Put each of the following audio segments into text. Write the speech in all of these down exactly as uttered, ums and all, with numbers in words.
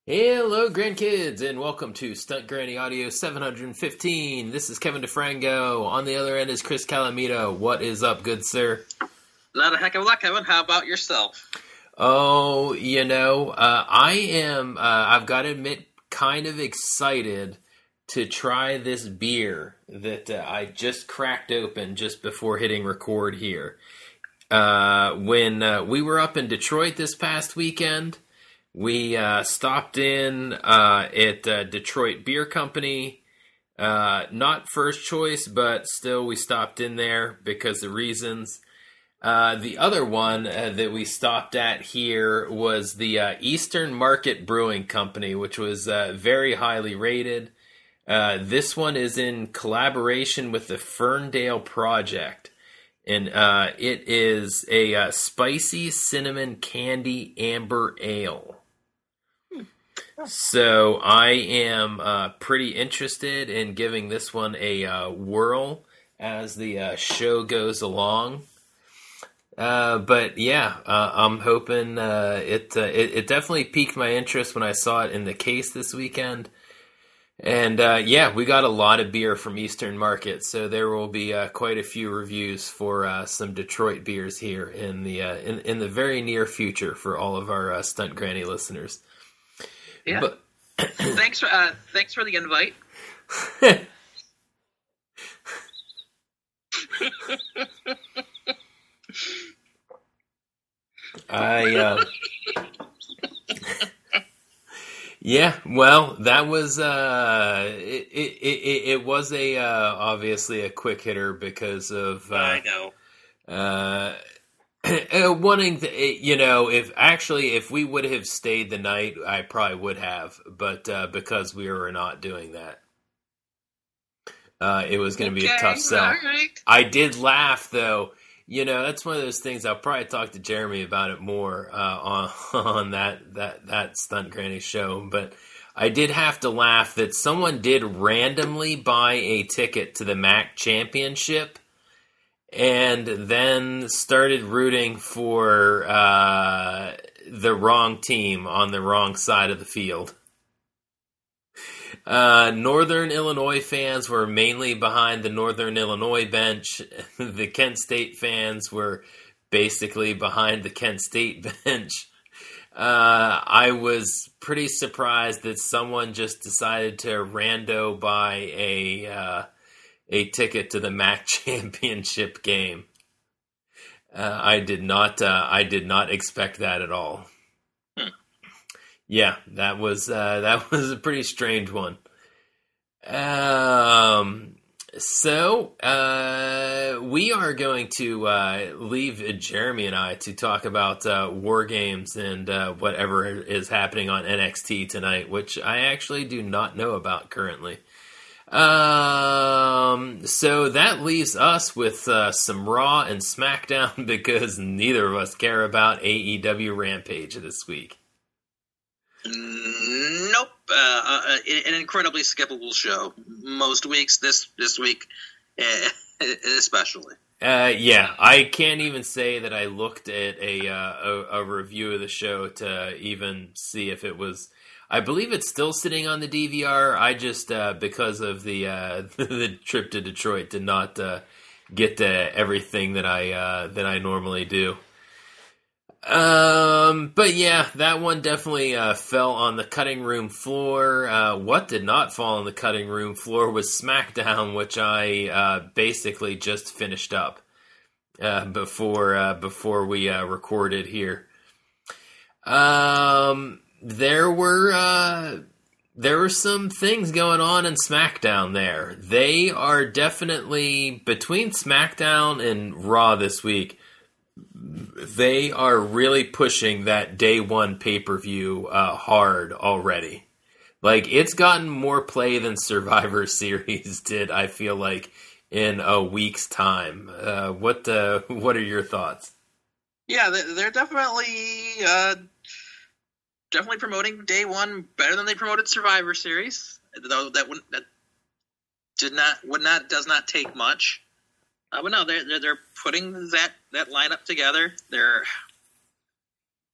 Hello, grandkids, and welcome to Stunt Granny Audio seven fifteen. This is Kevin DeFrango. On the other end is Chris Calamito. What is up, good sir? Not a heck of a lot, Kevin. How about yourself? Oh, you know, uh, I am, uh, I've got to admit, kind of excited to try this beer that uh, I just cracked open just before hitting record here. Uh, when uh, we were up in Detroit this past weekend, we uh, stopped in uh, at uh, Detroit Beer Company. Uh, not first choice, but still we stopped in there because of reasons. Uh, the other one uh, that we stopped at here was the uh, Eastern Market Brewing Company, which was uh, very highly rated. Uh, this one is in collaboration with the Ferndale Project. And uh, it is a uh, spicy cinnamon candy amber ale. So I am uh, pretty interested in giving this one a uh, whirl as the uh, show goes along. Uh, but yeah, uh, I'm hoping uh, it, uh, it it definitely piqued my interest when I saw it in the case this weekend. And uh, yeah, we got a lot of beer from Eastern Market, so there will be uh, quite a few reviews for uh, some Detroit beers here in the uh, in in the very near future for all of our uh, Stunt Granny listeners. Yeah. But thanks for uh, thanks for the invite. I uh, yeah, well, that was uh, it, it, it, it was a uh, obviously a quick hitter because of uh, I know. Uh, wanting to, you know, if actually if we would have stayed the night, I probably would have, but uh, because we were not doing that, uh, it was going to be okay, a tough sell. All right. I did laugh though. You know, that's one of those things. I'll probably talk to Jeremy about it more uh, on on that that that Stunt Granny show. But I did have to laugh that someone did randomly buy a ticket to the M A C Championship. And then started rooting for uh, the wrong team on the wrong side of the field. Uh, Northern Illinois fans were mainly behind the Northern Illinois bench. The Kent State fans were basically behind the Kent State bench. Uh, I was pretty surprised that someone just decided to rando buy a... Uh, a ticket to the M A C Championship game. Uh, I did not. Uh, I did not expect that at all. Hmm. Yeah, that was uh, that was a pretty strange one. Um. So uh, we are going to uh, leave Jeremy and I to talk about uh, War Games and uh, whatever is happening on N X T tonight, which I actually do not know about currently. Um, so that leaves us with uh, some Raw and SmackDown because neither of us care about A E W Rampage this week. Nope. Uh, uh, an incredibly skippable show. Most weeks, this this week uh, especially. Uh, yeah, I can't even say that I looked at a, uh, a a review of the show to even see if it was. I believe it's still sitting on the D V R. I just, uh, because of the uh, the trip to Detroit, did not uh, get to everything that I uh, that I normally do. Um, but yeah, that one definitely uh, fell on the cutting room floor. Uh, what did not fall on the cutting room floor was SmackDown, which I uh, basically just finished up uh, before uh, before we uh, recorded here. Um. There were uh, there were some things going on in SmackDown there. They are definitely, between SmackDown and Raw this week, they are really pushing that day one pay-per-view uh, hard already. Like, it's gotten more play than Survivor Series did, I feel like, in a week's time. Uh, what uh, what are your thoughts? Yeah, they're definitely... Uh... Definitely promoting Day One better than they promoted Survivor Series. Though that wouldn't, that did not would not does not take much. Uh, but no, they're, they're they're putting that that lineup together. They're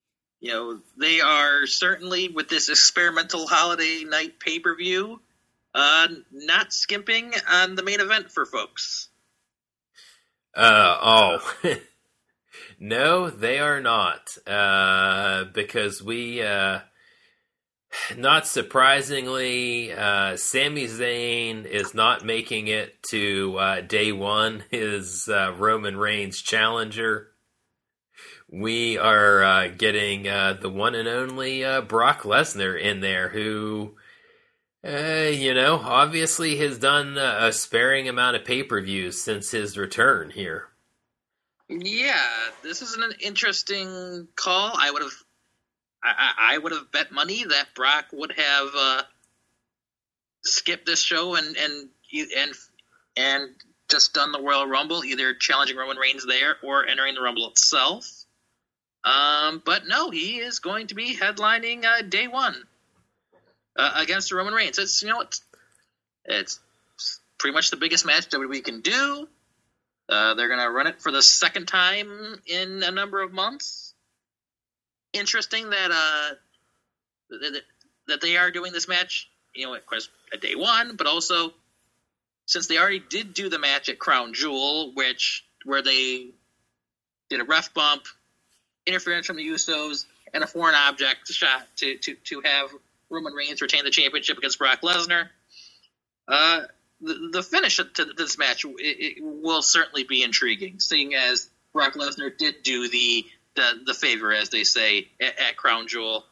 you know, they are certainly, with this experimental holiday night pay-per-view, uh, not skimping on the main event for folks. Uh, oh. No, they are not. Uh, because we, uh, not surprisingly, uh, Sami Zayn is not making it to uh, day one, his uh, Roman Reigns challenger. We are uh, getting uh, the one and only uh, Brock Lesnar in there, who, uh, you know, obviously has done a sparing amount of pay-per-views since his return here. Yeah, this is an interesting call. I would have, I, I would have bet money that Brock would have uh, skipped this show and and and and just done the Royal Rumble, either challenging Roman Reigns there or entering the Rumble itself. Um, but no, he is going to be headlining uh, day one uh, against Roman Reigns. It's, you know, it's, it's pretty much the biggest match W W E can do. Uh, they're going to run it for the second time in a number of months. Interesting that uh, that, that they are doing this match, you know, of course, at day one, but also since they already did do the match at Crown Jewel, which where they did a ref bump, interference from the Usos, and a foreign object shot to, to, to have Roman Reigns retain the championship against Brock Lesnar. Uh, the, the finish to this match it, it will certainly be intriguing, seeing as Brock Lesnar did do the the, the favor, as they say, at, at Crown Jewel.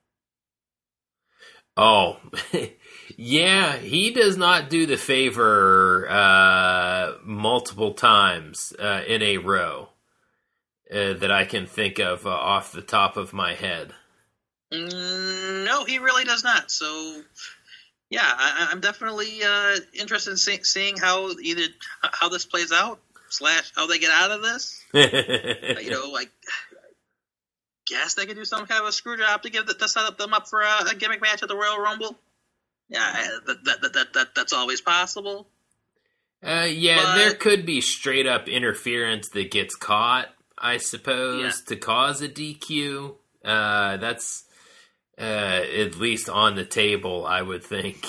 Oh, yeah, he does not do the favor uh, multiple times uh, in a row. Uh, that I can think of uh, off the top of my head. Mm, no, he really does not. So, yeah, I, I'm definitely uh, interested in see, seeing how either how this plays out slash how they get out of this. uh, you know, like, guess they could do some kind of a screw job to give the, to set them up for a, a gimmick match at the Royal Rumble. Yeah, that that that, that, that that's always possible. Uh, yeah, but, there could be straight up interference that gets caught, I suppose, yeah. to cause a D Q. Uh, that's uh, at least on the table, I would think.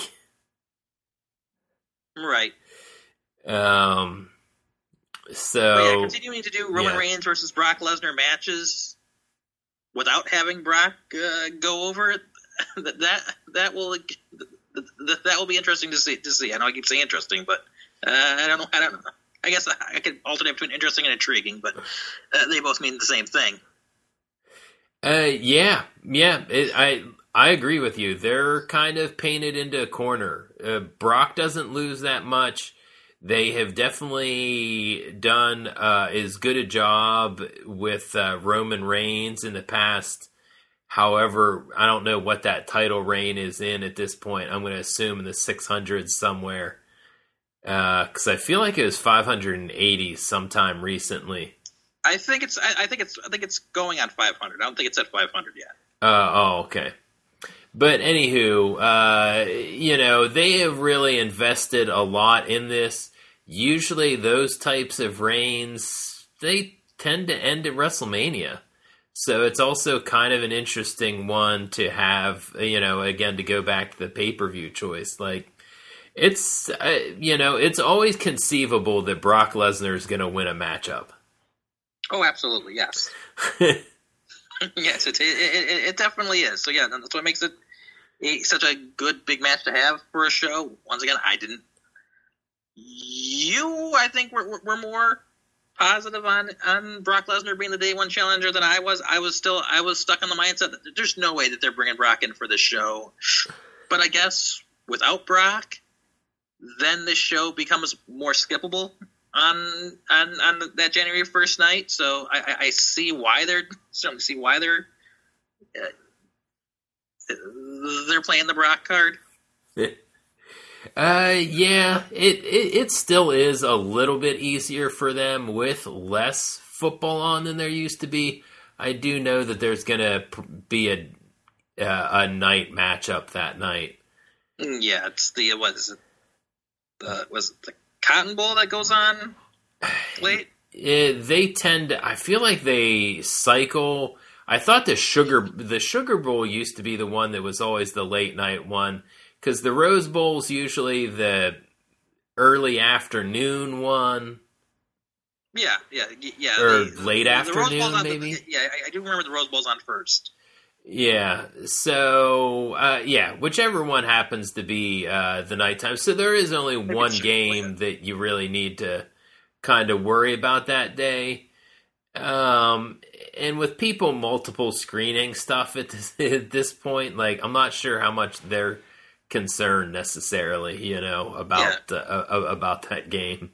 Right. Um. So but yeah, continuing to do Roman yeah. Reigns versus Brock Lesnar matches without having Brock uh, go over it, that that that will that, that will be interesting to see. To see, I know I keep saying interesting, but uh, I don't know. I don't know. I guess I could alternate between interesting and intriguing, but uh, they both mean the same thing. Uh, yeah, yeah, it, I I agree with you. They're kind of painted into a corner. Uh, Brock doesn't lose that much. They have definitely done uh, as good a job with uh, Roman Reigns in the past. However, I don't know what that title reign is in at this point. I'm going to assume in the six hundreds somewhere. Because uh, I feel like it was five hundred eighty sometime recently. I think it's. I, I think it's. I think it's going on five hundred. I don't think it's at five hundred yet. Uh, oh, okay. But anywho, uh, you know, they have really invested a lot in this. Usually, those types of reigns they tend to end at WrestleMania. So it's also kind of an interesting one to have. You know, again, to go back to the pay-per-view choice, like. It's, uh, you know, it's always conceivable that Brock Lesnar is going to win a matchup. Oh, absolutely, yes. yes, it, it, it, it definitely is. So, yeah, that's what makes it a, such a good big match to have for a show. Once again, I didn't. You, I think, were, were more positive on, on Brock Lesnar being the day one challenger than I was. I was still, I was stuck in the mindset that there's no way that they're bringing Brock in for this show. But I guess without Brock, then this show becomes more skippable on on, on that January first night. So I, I, I see why they're starting to see why they're uh, they're playing the Brock card. Uh, yeah, it, it it still is a little bit easier for them with less football on than there used to be. I do know that there's gonna be a uh, a night matchup that night. Yeah, it's the what is it? Uh, was it the Cotton Bowl that goes on late? It, they tend to, I feel like they cycle. I thought the Sugar the Sugar Bowl used to be the one that was always the late night one, because the Rose Bowl's usually the early afternoon one. Yeah, yeah, yeah. Or the, late the, afternoon, the Rose Bowl's maybe? The, yeah, I, I do remember the Rose Bowl's on first. Yeah, so, uh, yeah, whichever one happens to be uh, the nighttime. So there is only Maybe one Sugar game Bowl, yeah. that you really need to kind of worry about that day. Um, and with people multiple screening stuff at this, at this point, like, I'm not sure how much they're concerned necessarily, you know, about Yeah. uh, uh, about that game.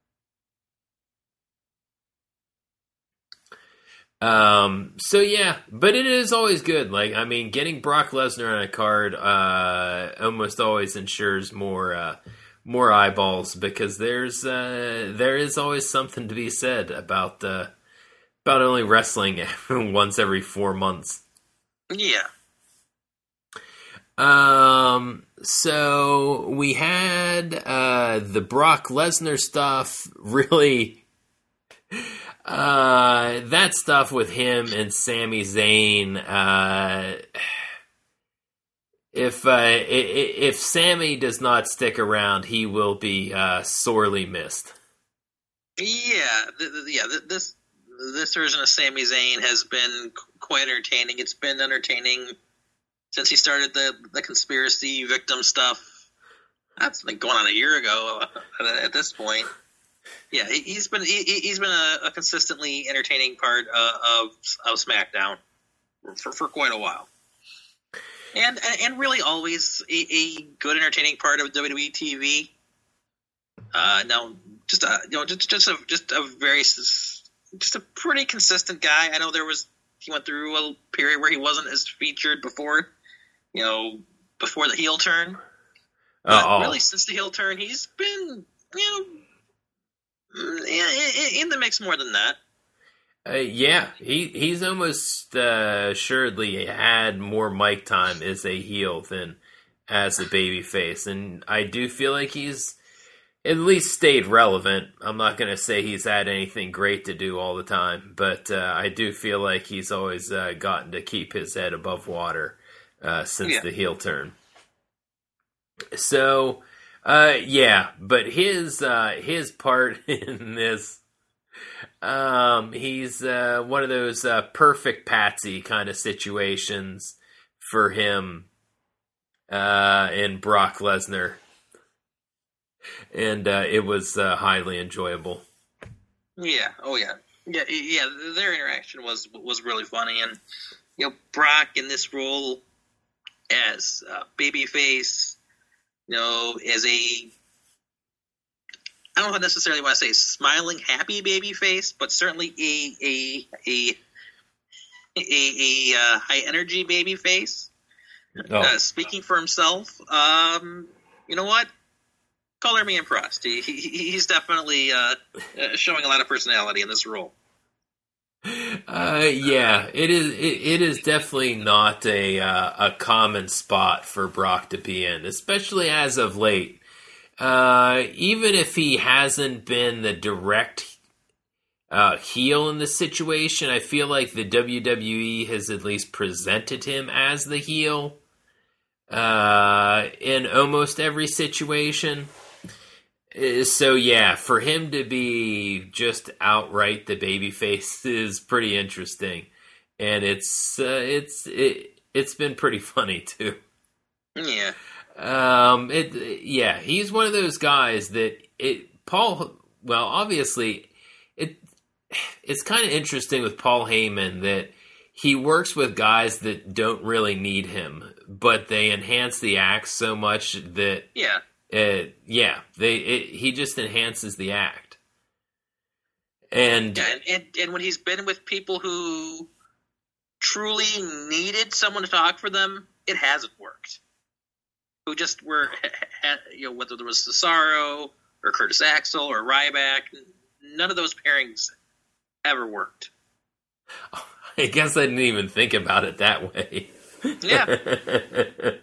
Um, so yeah, but it is always good. Like, I mean, getting Brock Lesnar on a card, uh, almost always ensures more, uh, more eyeballs, because there's, uh, there is always something to be said about, uh, about only wrestling once every four months. Yeah. Um, so we had, uh, the Brock Lesnar stuff really, Uh, that stuff with him and Sami Zayn, uh, if, uh, if Sami does not stick around, he will be, uh, sorely missed. Yeah, th- th- yeah. Th- this this version of Sami Zayn has been quite entertaining. It's been entertaining since he started the the conspiracy victim stuff. That's like going on a year ago at this point. Yeah, he, he's been he, he's been a, a consistently entertaining part uh, of of SmackDown for for quite a while, and and really always a, a good entertaining part of W W E T V. Uh, no, just a you know just just a just a very just a pretty consistent guy. I know there was he went through a period where he wasn't as featured before, you know, before the heel turn. But Uh-oh. really, since the heel turn, he's been you know. In, in the mix more than that. Uh, yeah, he he's almost uh, assuredly had more mic time as a heel than as a babyface, and I do feel like he's at least stayed relevant. I'm not going to say he's had anything great to do all the time, but uh, I do feel like he's always uh, gotten to keep his head above water uh, since Yeah. the heel turn. So. Uh, yeah, but his, uh, his part in this, um, he's, uh, one of those, uh, perfect patsy kind of situations for him, uh, in Brock Lesnar. And, uh, it was, uh, highly enjoyable. Yeah, oh yeah. Yeah, yeah, their interaction was, was really funny, and, you know, Brock in this role as, uh, babyface, you know, as a, I don't know necessarily want to say smiling, happy baby face, but certainly a a a a, a uh, high energy baby face. Oh. Uh, speaking for himself, um, you know what? Color me impressed. He, he he's definitely uh, showing a lot of personality in this role. Uh, yeah, it is. It, it is definitely not a uh, a common spot for Brock to be in, especially as of late. Uh, even if he hasn't been the direct uh, heel in the situation, I feel like the W W E has at least presented him as the heel uh, in almost every situation. So yeah, for him to be just outright the babyface is pretty interesting, and it's uh, it's it, it's been pretty funny too. Yeah, um, it yeah, he's one of those guys that it Paul. Well, obviously, it it's kind of interesting with Paul Heyman that he works with guys that don't really need him, but they enhance the act so much that yeah. Uh, yeah, they it, he just enhances the act, and, Yeah, and, and and when he's been with people who truly needed someone to talk for them, it hasn't worked. Who just were, you know, whether there was Cesaro or Curtis Axel or Ryback, none of those pairings ever worked. I guess I didn't even think about it that way. Yeah.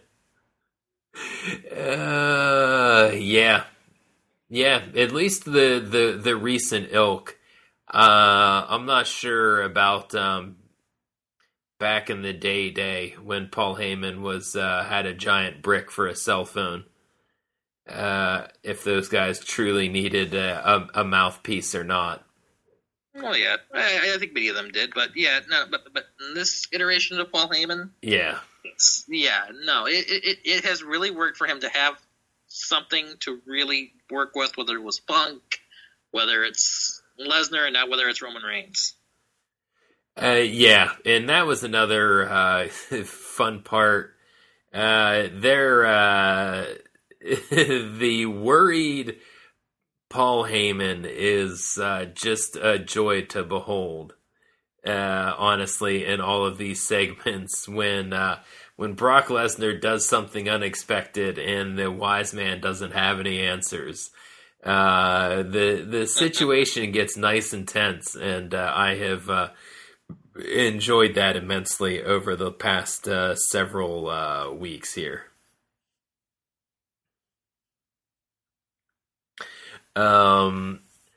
Uh, yeah, yeah. At least the the the recent ilk. Uh, I'm not sure about um back in the day day when Paul Heyman was uh, had a giant brick for a cell phone. Uh, if those guys truly needed a, a, a mouthpiece or not. Well, yeah, I, I think many of them did, but yeah, no, but but in this iteration of Paul Heyman, yeah, it's, yeah, no, it, it it has really worked for him to have something to really work with, whether it was Punk, whether it's Lesnar, and now whether it's Roman Reigns. Uh, yeah, and that was another uh, fun part. Uh, they're uh, the worried Paul Heyman is uh, just a joy to behold. Uh, honestly, in all of these segments, when uh, when Brock Lesnar does something unexpected and the wise man doesn't have any answers, uh, the the situation gets nice and tense, and uh, I have uh, enjoyed that immensely over the past uh, several uh, weeks here. Um,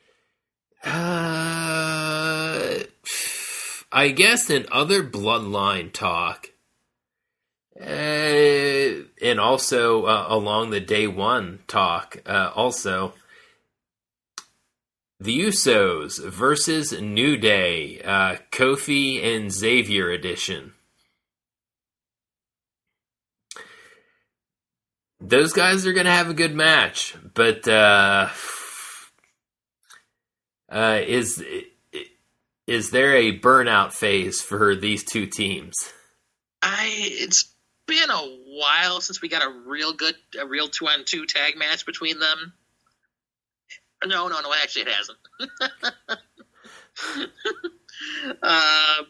uh, I guess in other bloodline talk, uh, and also uh, along the day one talk, uh, also the Usos versus New Day, uh, Kofi and Xavier edition. Those guys are going to have a good match, but uh, uh, is is there a burnout phase for these two teams? I it's been a while since we got a real good, a real two on two tag match between them. No, no, no, actually it hasn't. um,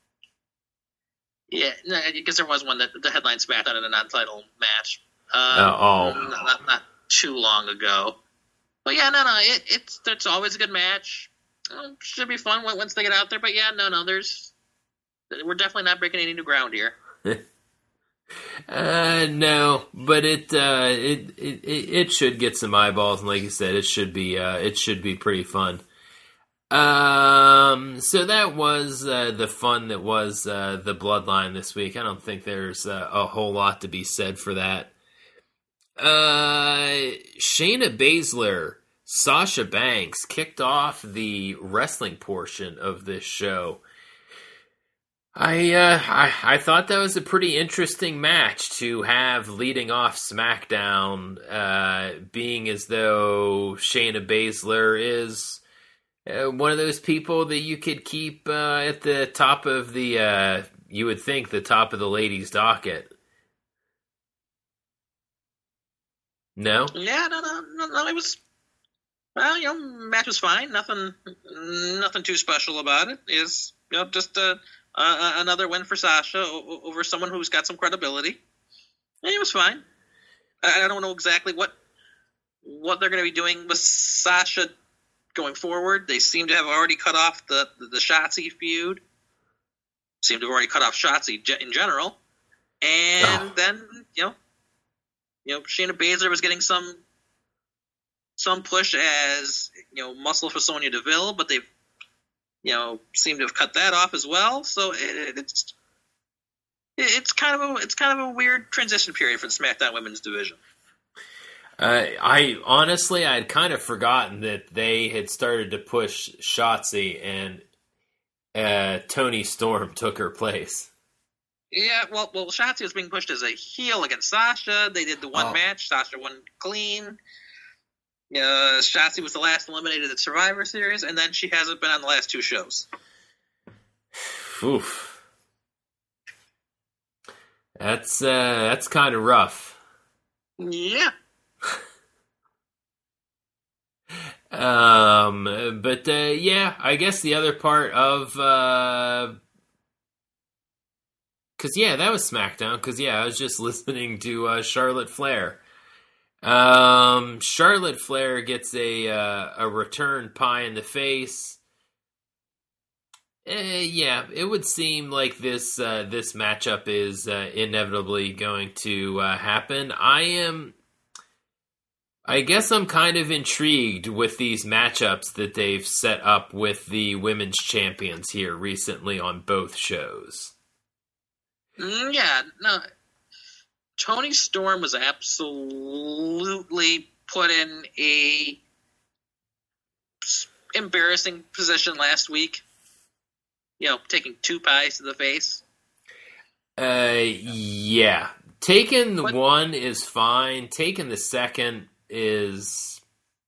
yeah, no, because there was one that the headline SmackDown in a non-title match. Um, uh, oh, not, not, not too long ago. But yeah, no, no, it, it's it's always a good match. Um, should be fun once they get out there. But yeah, no, no, there's we're definitely not breaking any new ground here. uh, no, but it, uh, it it it should get some eyeballs, and like you said, it should be uh, it should be pretty fun. Um, so that was uh, the fun that was uh, the Bloodline this week. I don't think there's uh, a whole lot to be said for that. Uh, Shayna Baszler, Sasha Banks kicked off the wrestling portion of this show. I, uh, I I thought that was a pretty interesting match to have leading off SmackDown, uh, being as though Shayna Baszler is uh, one of those people that you could keep uh, at the top of the, uh, you would think, the top of the ladies' docket. No? Yeah, no, no, no, no, it was, well, you know, match was fine. Nothing, nothing too special about it. Is, you know, just a, uh, another win for Sasha over someone who's got some credibility. And it was fine. I, I don't know exactly what, what they're going to be doing with Sasha going forward. They seem to have already cut off the, the, the Shotzi feud. Seem to have already cut off Shotzi in general. And oh. then, you know, You know, Shayna Baszler was getting some some push as, you know, muscle for Sonya Deville, but they've, you know, seem to have cut that off as well. So it, it's it's kind of a it's kind of a weird transition period for the SmackDown Women's division. Uh, I honestly, I'd kind of forgotten that they had started to push Shotzi, and uh, Toni Storm took her place. Yeah, well, well, Shotzi was being pushed as a heel against Sasha. They did the one oh. match. Sasha won clean. Uh, Shotzi was the last eliminated at Survivor Series, and then she hasn't been on the last two shows. Oof. That's, uh, that's kind of rough. Yeah. um, but, uh, yeah, I guess the other part of, uh, Because, yeah, that was SmackDown. Because, yeah, I was just listening to uh, Charlotte Flair. Um, Charlotte Flair gets a uh, a return pie in the face. Eh, yeah, it would seem like this uh, this matchup is uh, inevitably going to uh, happen. I am... I guess I'm kind of intrigued with these matchups that they've set up with the women's champions here recently on both shows. Mm, yeah, no. Toni Storm was absolutely put in a embarrassing position last week. You know, taking two pies to the face. Uh, yeah. Taking the But, one is fine. Taking the second is...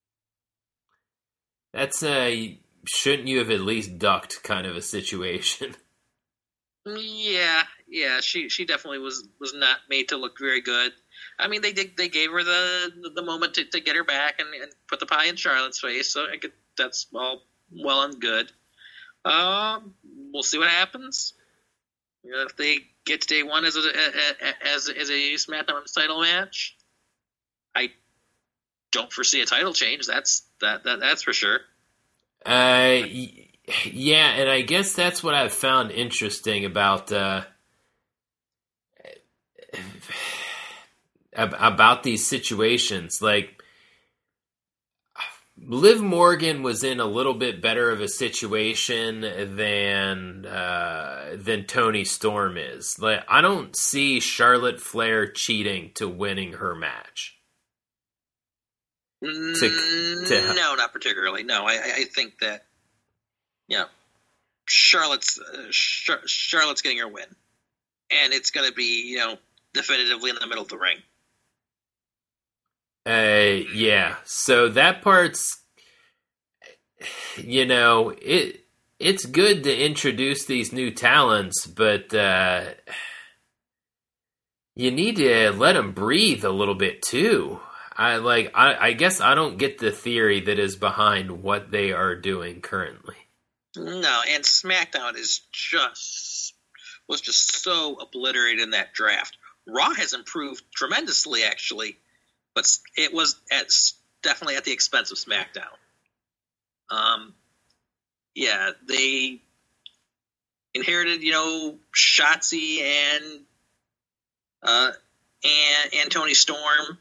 That's a... Shouldn't you have at least ducked kind of a situation? Yeah, yeah, she she definitely was, was not made to look very good. I mean, they did they gave her the the moment to, to get her back and, and put the pie in Charlotte's face, so I could, that's all well and good. Um, we'll see what happens. You know, if they get to day one as a as as a SmackDown title match, I don't foresee a title change. That's that, that that's for sure. Uh, yeah, and I guess that's what I've found interesting about uh, about these situations. Like, Liv Morgan was in a little bit better of a situation than uh, than Toni Storm is. Like, I don't see Charlotte Flair cheating to winning her match. To, to, no, not particularly. No, I, I think that, you know, Charlotte's uh, Char- Charlotte's getting her win, and it's going to be, you know, definitively in the middle of the ring. Uh, yeah. So that part's, you know, it it's good to introduce these new talents, but uh, you need to let them breathe a little bit too. I like. I, I guess I don't get the theory that is behind what they are doing currently. No, and SmackDown is just was just so obliterated in that draft. Raw has improved tremendously, actually, but it was at definitely at the expense of SmackDown. Um, yeah, they inherited, you know, Shotzi and uh and and Toni Storm.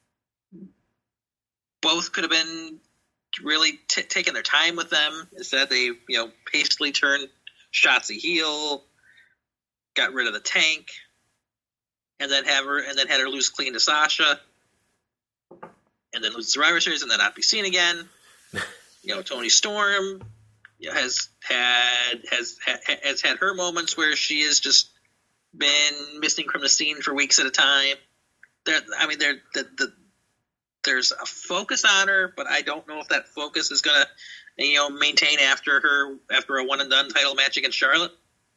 Both could have been really t- taking their time with them. Instead, they, you know, hastily turned Shotzi heel, got rid of the Tank, and then have her and then had her lose clean to Sasha, and then lose the Survivor Series, and then not be seen again. You know, Toni Storm has had has has had her moments where she has just been missing from the scene for weeks at a time. There, I mean, they're the the. There's a focus on her, but I don't know if that focus is going to, you know, maintain after her after a one and done title match against Charlotte.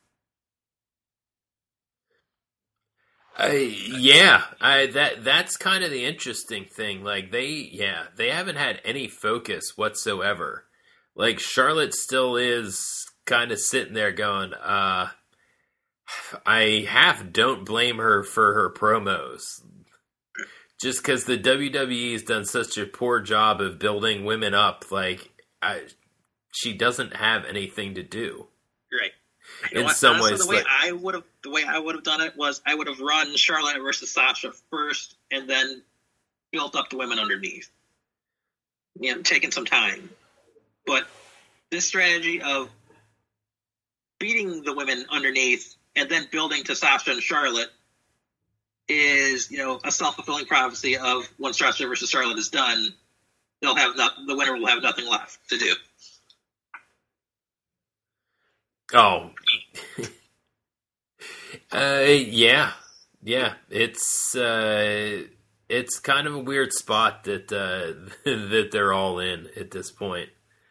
Uh, yeah, I that that's kind of the interesting thing. Like they, yeah, they haven't had any focus whatsoever. Like Charlotte still is kind of sitting there going, uh, I half don't blame her for her promos. Just because the W W E has done such a poor job of building women up, like I, she doesn't have anything to do. Right. You know In what? some Honestly, ways, the way like, I would have the way I would have done it was I would have run Charlotte versus Sasha first, and then built up the women underneath. You know, taking some time, but this strategy of beating the women underneath and then building to Sasha and Charlotte is, you know, a self-fulfilling prophecy of when Sasha versus Charlotte is done, they'll have not, the winner will have nothing left to do. Oh, uh, yeah, yeah. It's uh, it's kind of a weird spot that uh, that they're all in at this point.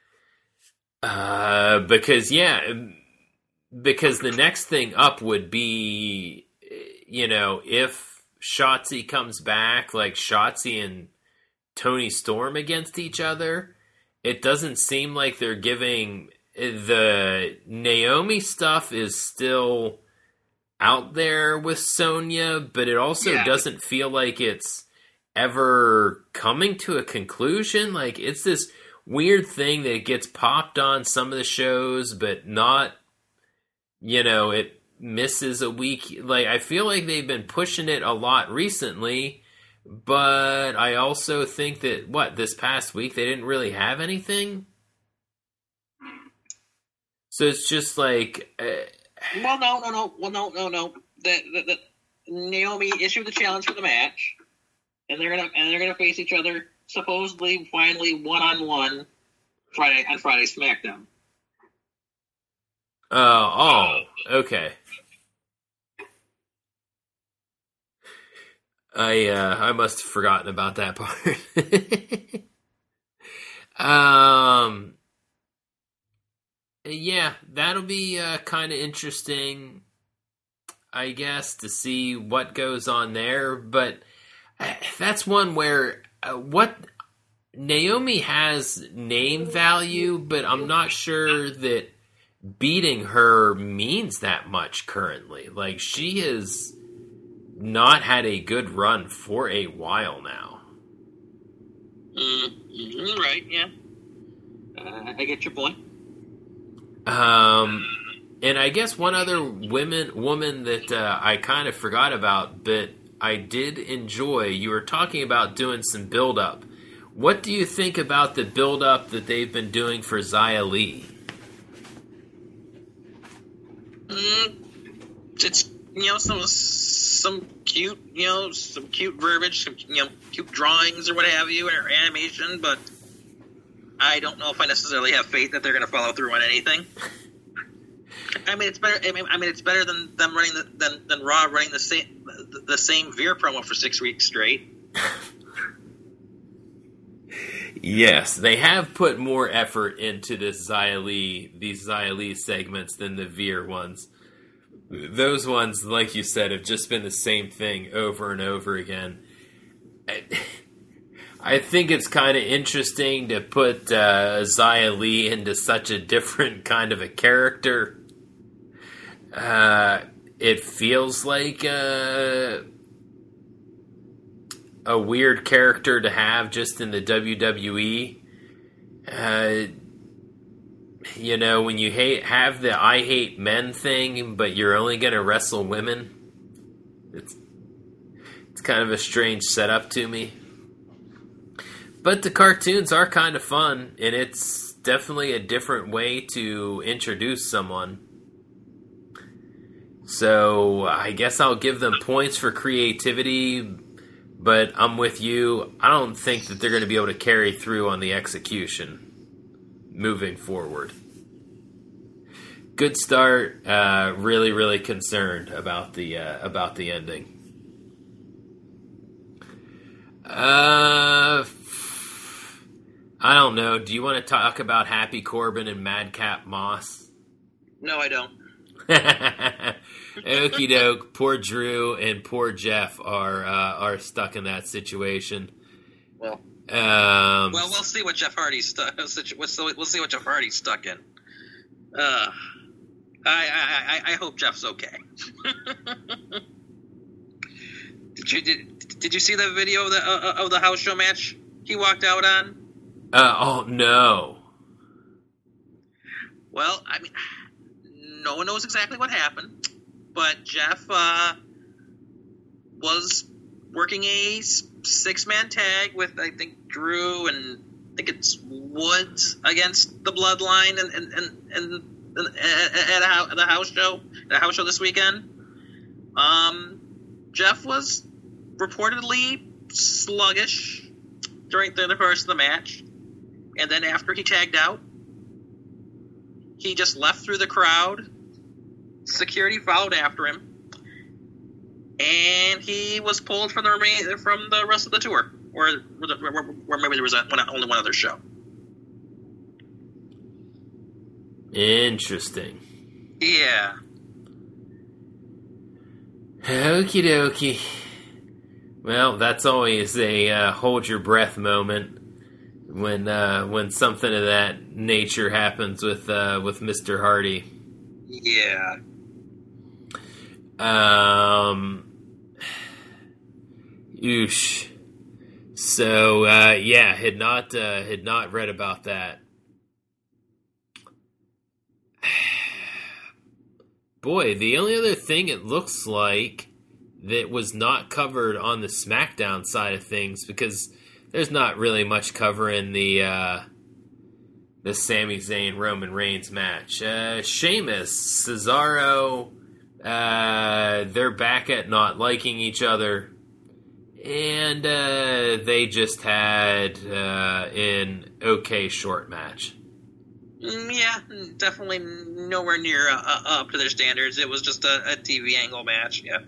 Uh, because yeah, because the next thing up would be, you know, if Shotzi comes back, like Shotzi and Toni Storm against each other, it doesn't seem like they're giving the Naomi stuff is still out there with Sonya, but it also Yeah. doesn't feel like it's ever coming to a conclusion. Like it's this weird thing that gets popped on some of the shows, but not, you know, it misses a week. Like, I feel like they've been pushing it a lot recently, but I also think that, what, this past week they didn't really have anything? So it's just like... Uh, Well, no, no, no. Well, no, no, no. that, that, that Naomi issued the challenge for the match, and they're gonna and they're gonna face each other supposedly finally one on one Friday on Friday SmackDown. Uh, oh, okay. I uh, I must have forgotten about that part. um, yeah, that'll be uh, kind of interesting, I guess, to see what goes on there. But uh, that's one where uh, what Naomi has name value, but I'm not sure that beating her means that much currently. Like, she has not had a good run for a while now. Mm, right, yeah. Uh, I get your point. Um, and I guess one other women woman that uh, I kind of forgot about, but I did enjoy, you were talking about doing some build-up. What do you think about the build-up that they've been doing for Xia Li? Mm, it's, you know, some some cute, you know, some cute verbiage, some, you know, cute drawings or what have you, or animation, but I don't know if I necessarily have faith that they're going to follow through on anything. I mean, it's better. I mean, I mean, it's better than them running the, than than Raw running the same the, the same Veer promo for six weeks straight. Yes, they have put more effort into this Xia Li, these Xia Li segments than the Veer ones. Those ones, like you said, have just been the same thing over and over again. I, I think it's kind of interesting to put uh, Xia Li into such a different kind of a character. Uh, it feels like uh, a weird character to have just in the W W E. Uh, you know, when you hate have the I hate men thing, but you're only going to wrestle women. It's it's kind of a strange setup to me. But the cartoons are kind of fun, and it's definitely a different way to introduce someone. So I guess I'll give them points for creativity, but I'm with you. I don't think that they're going to be able to carry through on the execution moving forward. Good start. Uh, really, really concerned about the uh, about the ending. Uh, I don't know. Do you want to talk about Happy Corbin and Madcap Moss? No, I don't. Okie doke. Poor Drew and poor Jeff are uh, are stuck in that situation. Well, um, well, we'll see what Jeff Hardy's stuck. We'll see what Jeff Hardy's stuck in. Uh, I, I, I, I hope Jeff's okay. did you did, did you see the video of the uh, of the house show match he walked out on? Uh, oh no. Well, I mean, no one knows exactly what happened, but Jeff uh, was working a six-man tag with, I think, Drew and I think it's Woods against the Bloodline and and and, and, and at, a, at the house show, at a house show this weekend. Um, Jeff was reportedly sluggish during the first of the match, and then after he tagged out, he just left through the crowd. Security followed after him, and he was pulled from the remain, from the rest of the tour, or, or, or maybe there was a, only one other show. Interesting. Yeah. Okie dokie. Well, that's always a uh, hold your breath moment when uh, when something of that nature happens with uh, with Mister Hardy. Yeah. Um. Oosh. So uh, yeah, had not uh, had not read about that. Boy, the only other thing it looks like that was not covered on the SmackDown side of things, because there's not really much covering the uh, the Sami Zayn Roman Reigns match. Uh, Sheamus, Cesaro, Uh, they're back at not liking each other. And uh, they just had uh, an okay short match. Yeah, definitely nowhere near uh, up to their standards. It was just a, a T V angle match, yeah.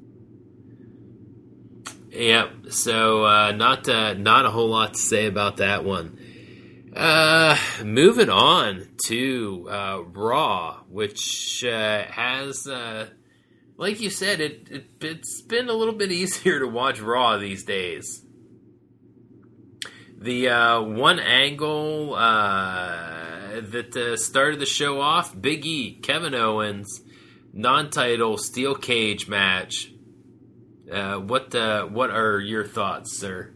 Yep, so uh, not uh, not a whole lot to say about that one. Uh, moving on to uh, Raw, which uh, has, uh, like you said, it, it, it's been a little bit easier to watch Raw these days. The uh, one angle uh, that uh, started the show off, Big E, Kevin Owens, non-title steel cage match. Uh, what uh, what are your thoughts, sir?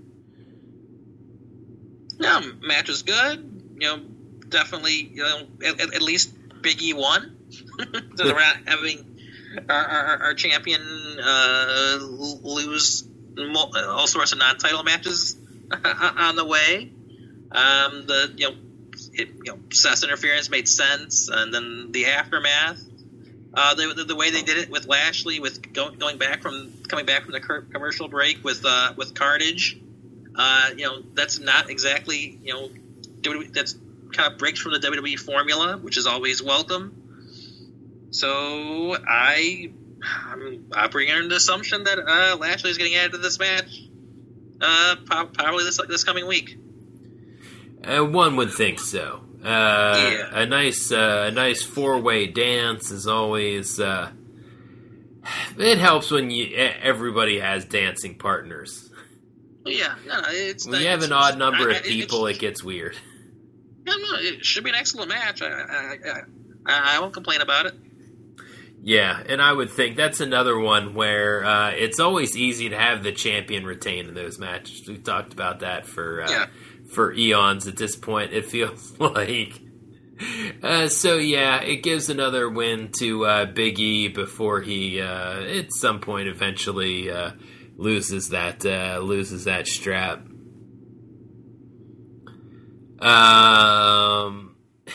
Yeah, match was good. You know, definitely. You know, at, at least Big E won. So we're not having our, our, our champion uh, lose all sorts of non-title matches on the way. Um, the you know, it, you know, Seth's interference made sense, and then the aftermath. Uh, the, the the way they did it with Lashley, with go, going back from coming back from the commercial break with uh, with Carnage, uh, you know, that's not exactly you know W W E, that's kind of breaks from the W W E formula, which is always welcome. So I I'm operating under the assumption that uh, Lashley is getting added to this match, uh, probably this this coming week. Uh, one would think so. Uh, yeah. A nice, uh, a nice four-way dance is always. Uh, it helps when you everybody has dancing partners. Yeah, no, it's when the, you have an odd number I, of people, it, it gets weird. Yeah, no, it should be an excellent match. I, I, I, I won't complain about it. Yeah, and I would think that's another one where uh, it's always easy to have the champion retain in those matches. We've talked about that for. Uh, yeah. For eons at this point, it feels like. Uh, so, yeah, it gives another win to uh, Big E before he, uh, at some point, eventually uh, loses that uh, loses that strap. Um,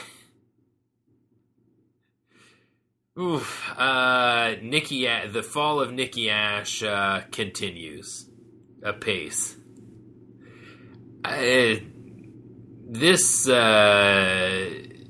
oof, uh, Nikki, the fall of Nikki Ash uh, continues apace. Uh, this uh,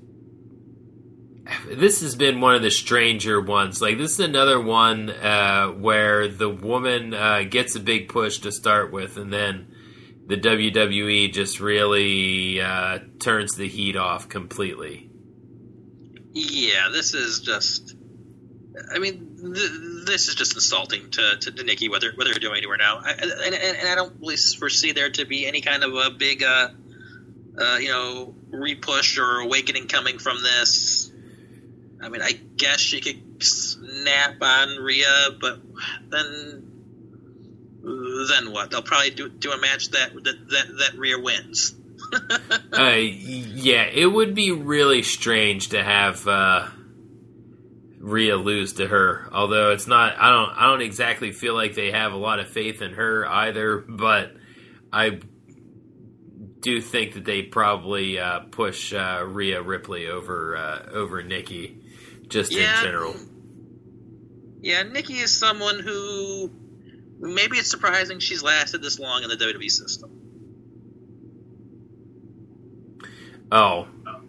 this has been one of the stranger ones. Like, this is another one uh, where the woman uh, gets a big push to start with, and then the W W E just really uh, turns the heat off completely. Yeah, this is just. I mean, th- this is just insulting to, to, to Nikki, whether whether they're doing anywhere now. I, and, and, and I don't really foresee there to be any kind of a big, uh, uh, you know, repush or awakening coming from this. I mean, I guess she could snap on Rhea, but then then what? They'll probably do do a match that that that, that Rhea wins. uh, yeah, it would be really strange to have. Uh... Rhea lose to her, although it's not. I don't. I don't exactly feel like they have a lot of faith in her either. But I do think that they probably uh, push uh, Rhea Ripley over uh, over Nikki, just yeah. in general. Yeah, Nikki is someone who maybe it's surprising she's lasted this long in the W W E system. Oh,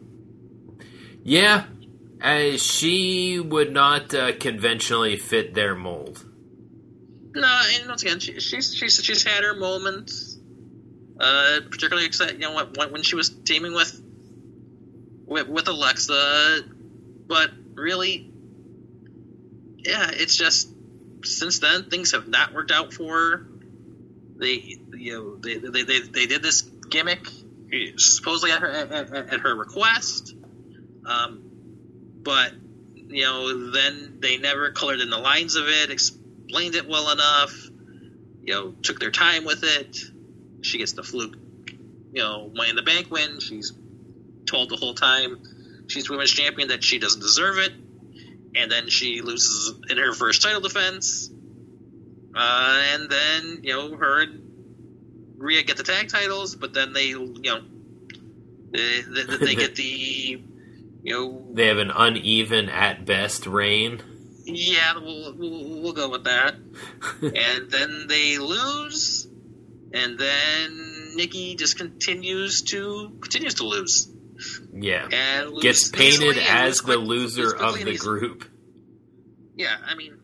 yeah. Uh, she would not uh, conventionally fit their mold. No, and once again, she, she's she's she's had her moments. Uh, particularly excited, you know, when, when she was teaming with, with with Alexa, but really, yeah, it's just since then things have not worked out for her. They you know they they they, they did this gimmick supposedly at her at, at her request. Um. But, you know, then they never colored in the lines of it, explained it well enough, you know, took their time with it. She gets the fluke, you know, Money in the Bank win. She's told the whole time she's women's champion that she doesn't deserve it. And then she loses in her first title defense. Uh, and then, you know, her and Rhea get the tag titles, but then they, you know, they, they, they get the... You know, they have an uneven at best reign. Yeah, we'll, we'll, we'll go with that. And then they lose, and then Nikki just continues to continues to lose. Yeah, and lose gets painted as the quick, loser of the group. Yeah, I mean,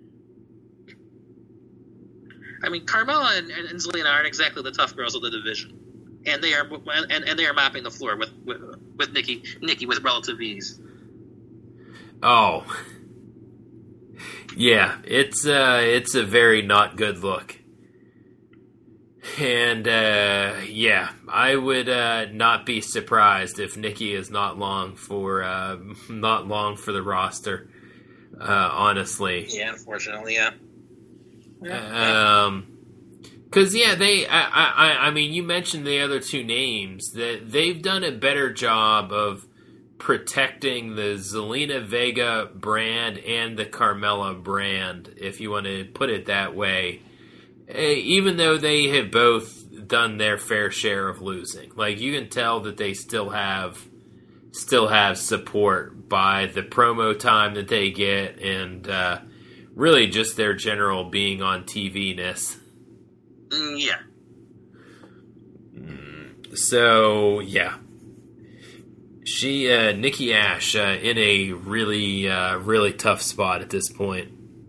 I mean, Carmella and, and Zelina aren't exactly the tough girls of the division, and they are and, and they are mopping the floor with with, with Nikki Nikki with relative ease. Oh. Yeah, it's uh, it's a very not good look. And, uh, yeah, I would uh, not be surprised if Nikki is not long for uh, not long for the roster, uh, honestly. Yeah, unfortunately, yeah. Um, because, yeah, they, I, I, I mean, you mentioned the other two names, that they've done a better job of protecting the Zelina Vega brand and the Carmella brand, if you want to put it that way, uh, even though they have both done their fair share of losing. Like, you can tell that they still have still have support by the promo time that they get and uh, really just their general being on T V-ness. Mm, yeah. So, yeah. She, uh, Nikki Ash, uh, in a really, uh, really tough spot at this point.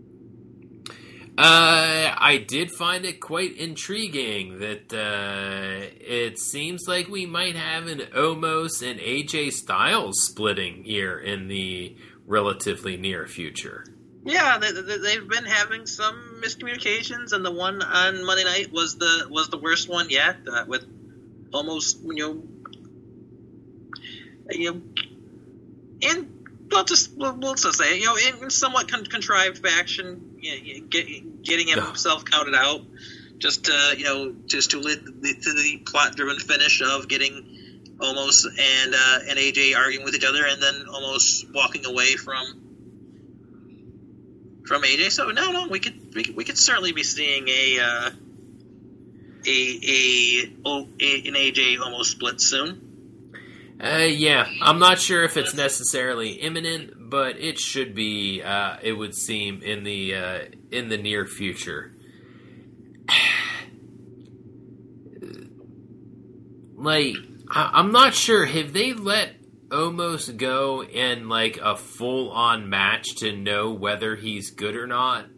Uh, I did find it quite intriguing that, uh, it seems like we might have an Omos and A J Styles splitting here in the relatively near future. Yeah, they, they, they've been having some miscommunications, and the one on Monday night was the was the worst one yet, uh, with almost, you know, you know, and we'll just we'll, we'll just say, you know, in somewhat con- contrived fashion, you know, get, getting himself counted out, just to, you know, just to lead the, to the plot-driven finish of getting Omos and uh, and A J arguing with each other, and then almost walking away from from A J. So no, no, we could we could, we could certainly be seeing a uh, a, a a an A J almost split soon. Uh, yeah, I'm not sure if it's necessarily imminent, but it should be. Uh, it would seem in the uh, in the near future. Like, I- I'm not sure. Have they let Omos go in like a full-on match to know whether he's good or not?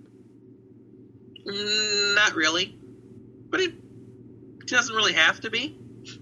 Mm, not really, but it doesn't really have to be.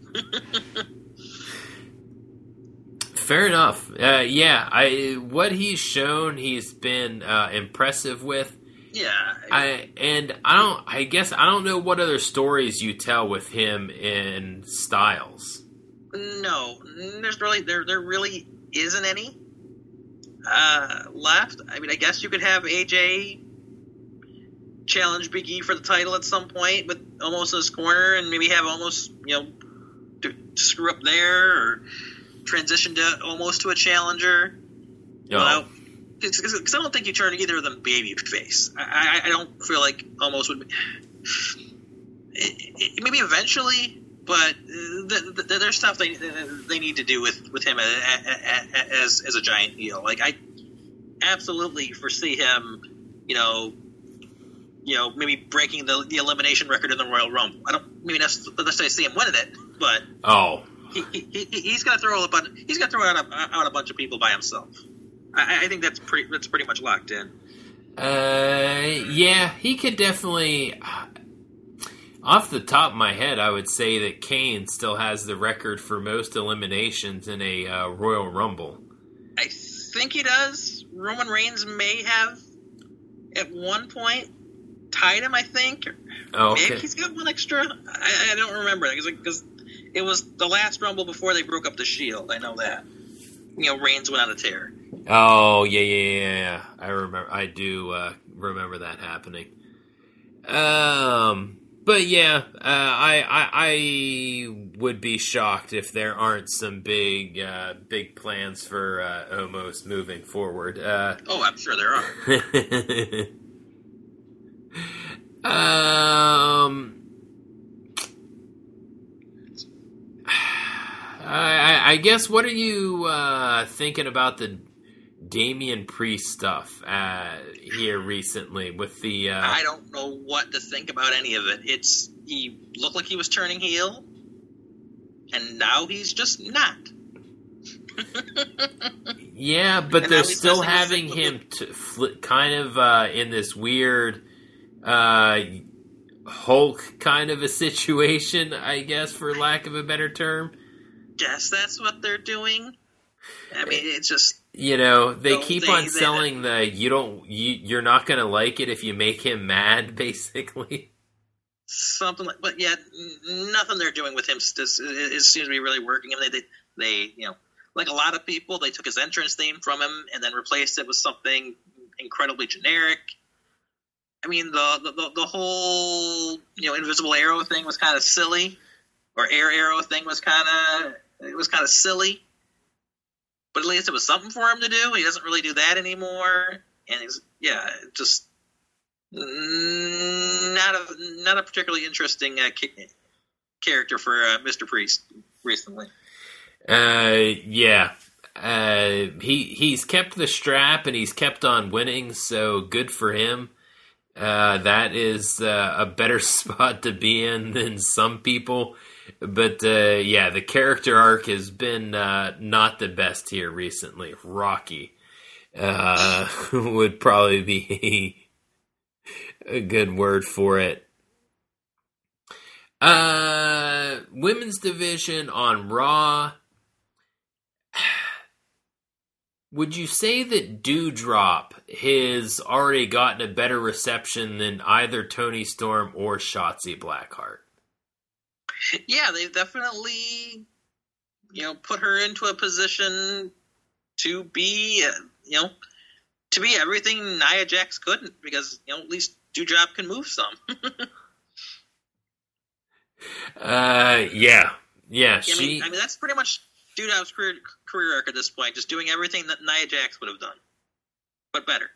Fair enough. Uh, yeah, I what he's shown, he's been uh, impressive with. Yeah. I and I don't. I guess I don't know what other stories you tell with him in Styles. No, there's really there there really isn't any uh, left. I mean, I guess you could have A J challenge Big E for the title at some point with Omos in his corner, and maybe have Omos, you know, to, to screw up there, or transition to almost to a challenger. Oh. Because I don't think you turn either of them baby face. I, I, I don't feel like Omos would be. It, it, maybe eventually, but the, the, there's stuff they they need to do with, with him as as a giant heel. Like, I absolutely foresee him, you know, you know, maybe breaking the the elimination record in the Royal Rumble. I don't maybe necessarily see him winning it, but oh. He, he, he's going to throw a bunch. He's going to throw out a, out a bunch of people by himself. I, I think that's pretty. That's pretty much locked in. Uh, yeah, he could definitely. Off the top of my head, I would say that Kane still has the record for most eliminations in a uh, Royal Rumble. I think he does. Roman Reigns may have at one point tied him. I think. Oh, okay. Maybe he's got one extra. I, I don't remember because. It was the last Rumble before they broke up the Shield. I know that. You know, Reigns went on a tear. Oh, yeah, yeah, yeah, yeah. I remember. I do uh, remember that happening. Um, but yeah, uh, I, I I would be shocked if there aren't some big uh, big plans for uh, Omos moving forward. Uh, oh, I'm sure there are. um. I, I guess, what are you uh, thinking about the Damian Priest stuff uh, here recently with the. Uh, I don't know what to think about any of it. It's he looked like he was turning heel, and now he's just not. Yeah, but And they're now he's still messing having with- him to fl- kind of uh, in this weird uh, Hulk kind of a situation, I guess, for lack of a better term. Guess that's what they're doing. I mean, it's just You know, they No, keep they- on they- selling the you don't you, you're not going to like it if you make him mad, basically. something like. But yet, n- nothing they're doing with him is, is, is seems to be really working. I mean, they, they, they, you know, like a lot of people, they took his entrance theme from him and then replaced it with something incredibly generic. I mean, the the, the, the whole you know invisible arrow thing was kind of silly, or air arrow thing was kind of it was kind of silly. But at least it was something for him to do. He doesn't really do that anymore, and he's yeah, just mm, not a not a particularly interesting uh, ca- character for uh, Mister Priest recently. Uh, yeah. Uh, he he's kept the strap and he's kept on winning, so good for him. Uh, that is uh, a better spot to be in than some people. But uh, yeah, the character arc has been uh, not the best here recently. Rocky uh, would probably be a good word for it. Uh, women's division on Raw. Would you say that Doudrop has already gotten a better reception than either Toni Storm or Shotzi Blackheart? Yeah, they've definitely you know put her into a position to be uh, you know to be everything Nia Jax couldn't, because you know at least Doudrop can move some. Uh, yeah, yeah. I She, mean, I mean that's pretty much Doudrop's career career arc at this point, just doing everything that Nia Jax would have done, but better.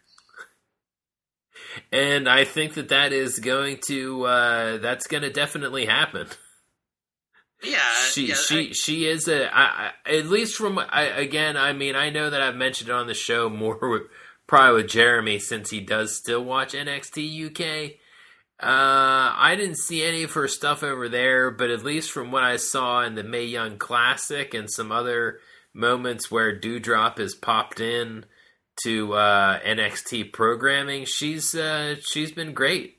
and I think that that is going to uh, that's going to definitely happen. Yeah, She, yeah, she, I, she is a. I, I, at least from I, again. I mean, I know that I've mentioned it on the show more with, probably with Jeremy, since he does still watch N X T U K. Uh, I didn't see any of her stuff over there, but at least from what I saw in the Mae Young Classic and some other moments where Doudrop has popped in to uh, N X T programming, she's uh, she's been great.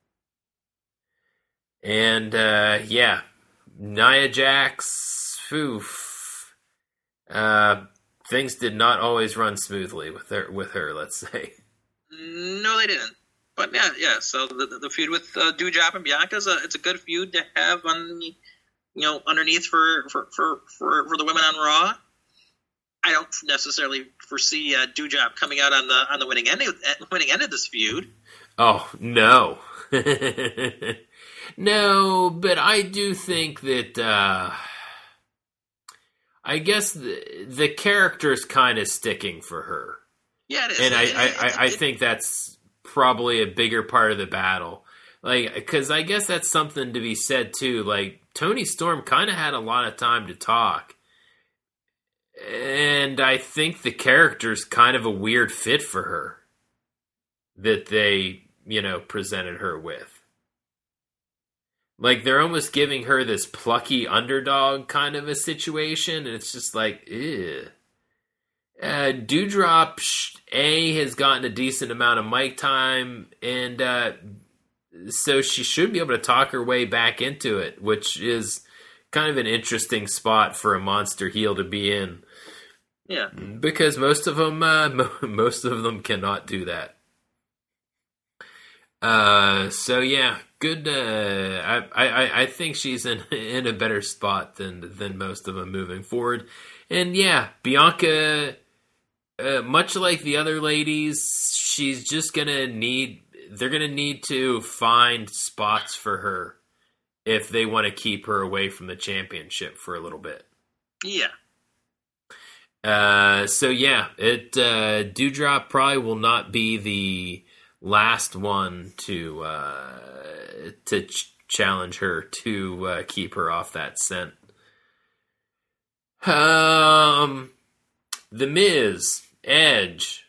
And uh, yeah, Nia Jax, oof, uh, things did not always run smoothly with her. With her, let's say. no, they didn't. But yeah, yeah. So the the feud with uh, Doudrop and Bianca is a it's a good feud to have on the, you know underneath for for, for, for for the women on Raw. I don't necessarily foresee uh, Doudrop coming out on the on the winning end of, winning end of this feud. Oh no, no. But I do think that uh, I guess the the character's kind of sticking for her, Yeah, it is. and I It- I, it- I, I it- think that's probably a bigger part of the battle. Like, because I guess that's something to be said too. Like, Toni Storm kind of had a lot of time to talk. And I think the character's kind of a weird fit for her that they, you know, presented her with. Like, they're almost giving her this plucky underdog kind of a situation, and it's just like, ew. Uh, Doudrop, A, has gotten a decent amount of mic time, and uh, so she should be able to talk her way back into it, which is kind of an interesting spot for a monster heel to be in. Yeah. Because most of them, uh, most of them cannot do that. Uh, so yeah, good. Uh, I, I, I think she's in in a better spot than than most of them moving forward. And yeah, Bianca, uh, much like the other ladies, she's just gonna need. They're gonna need to find spots for her if they want to keep her away from the championship for a little bit. Yeah. Uh, so yeah, it uh, Doudrop probably will not be the last one to uh, to ch- challenge her to uh, keep her off that scent. Um, The Miz Edge.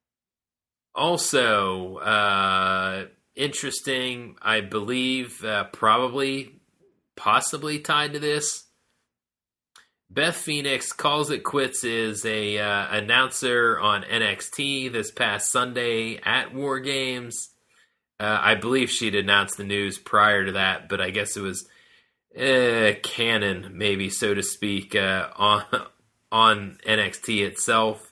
Also, uh, interesting, I believe, uh, probably, possibly tied to this. Beth Phoenix calls it quits as a uh, announcer on N X T this past Sunday at War Games. Uh, I believe she'd announced the news prior to that, but I guess it was uh, canon, maybe, so to speak, uh, on on N X T itself.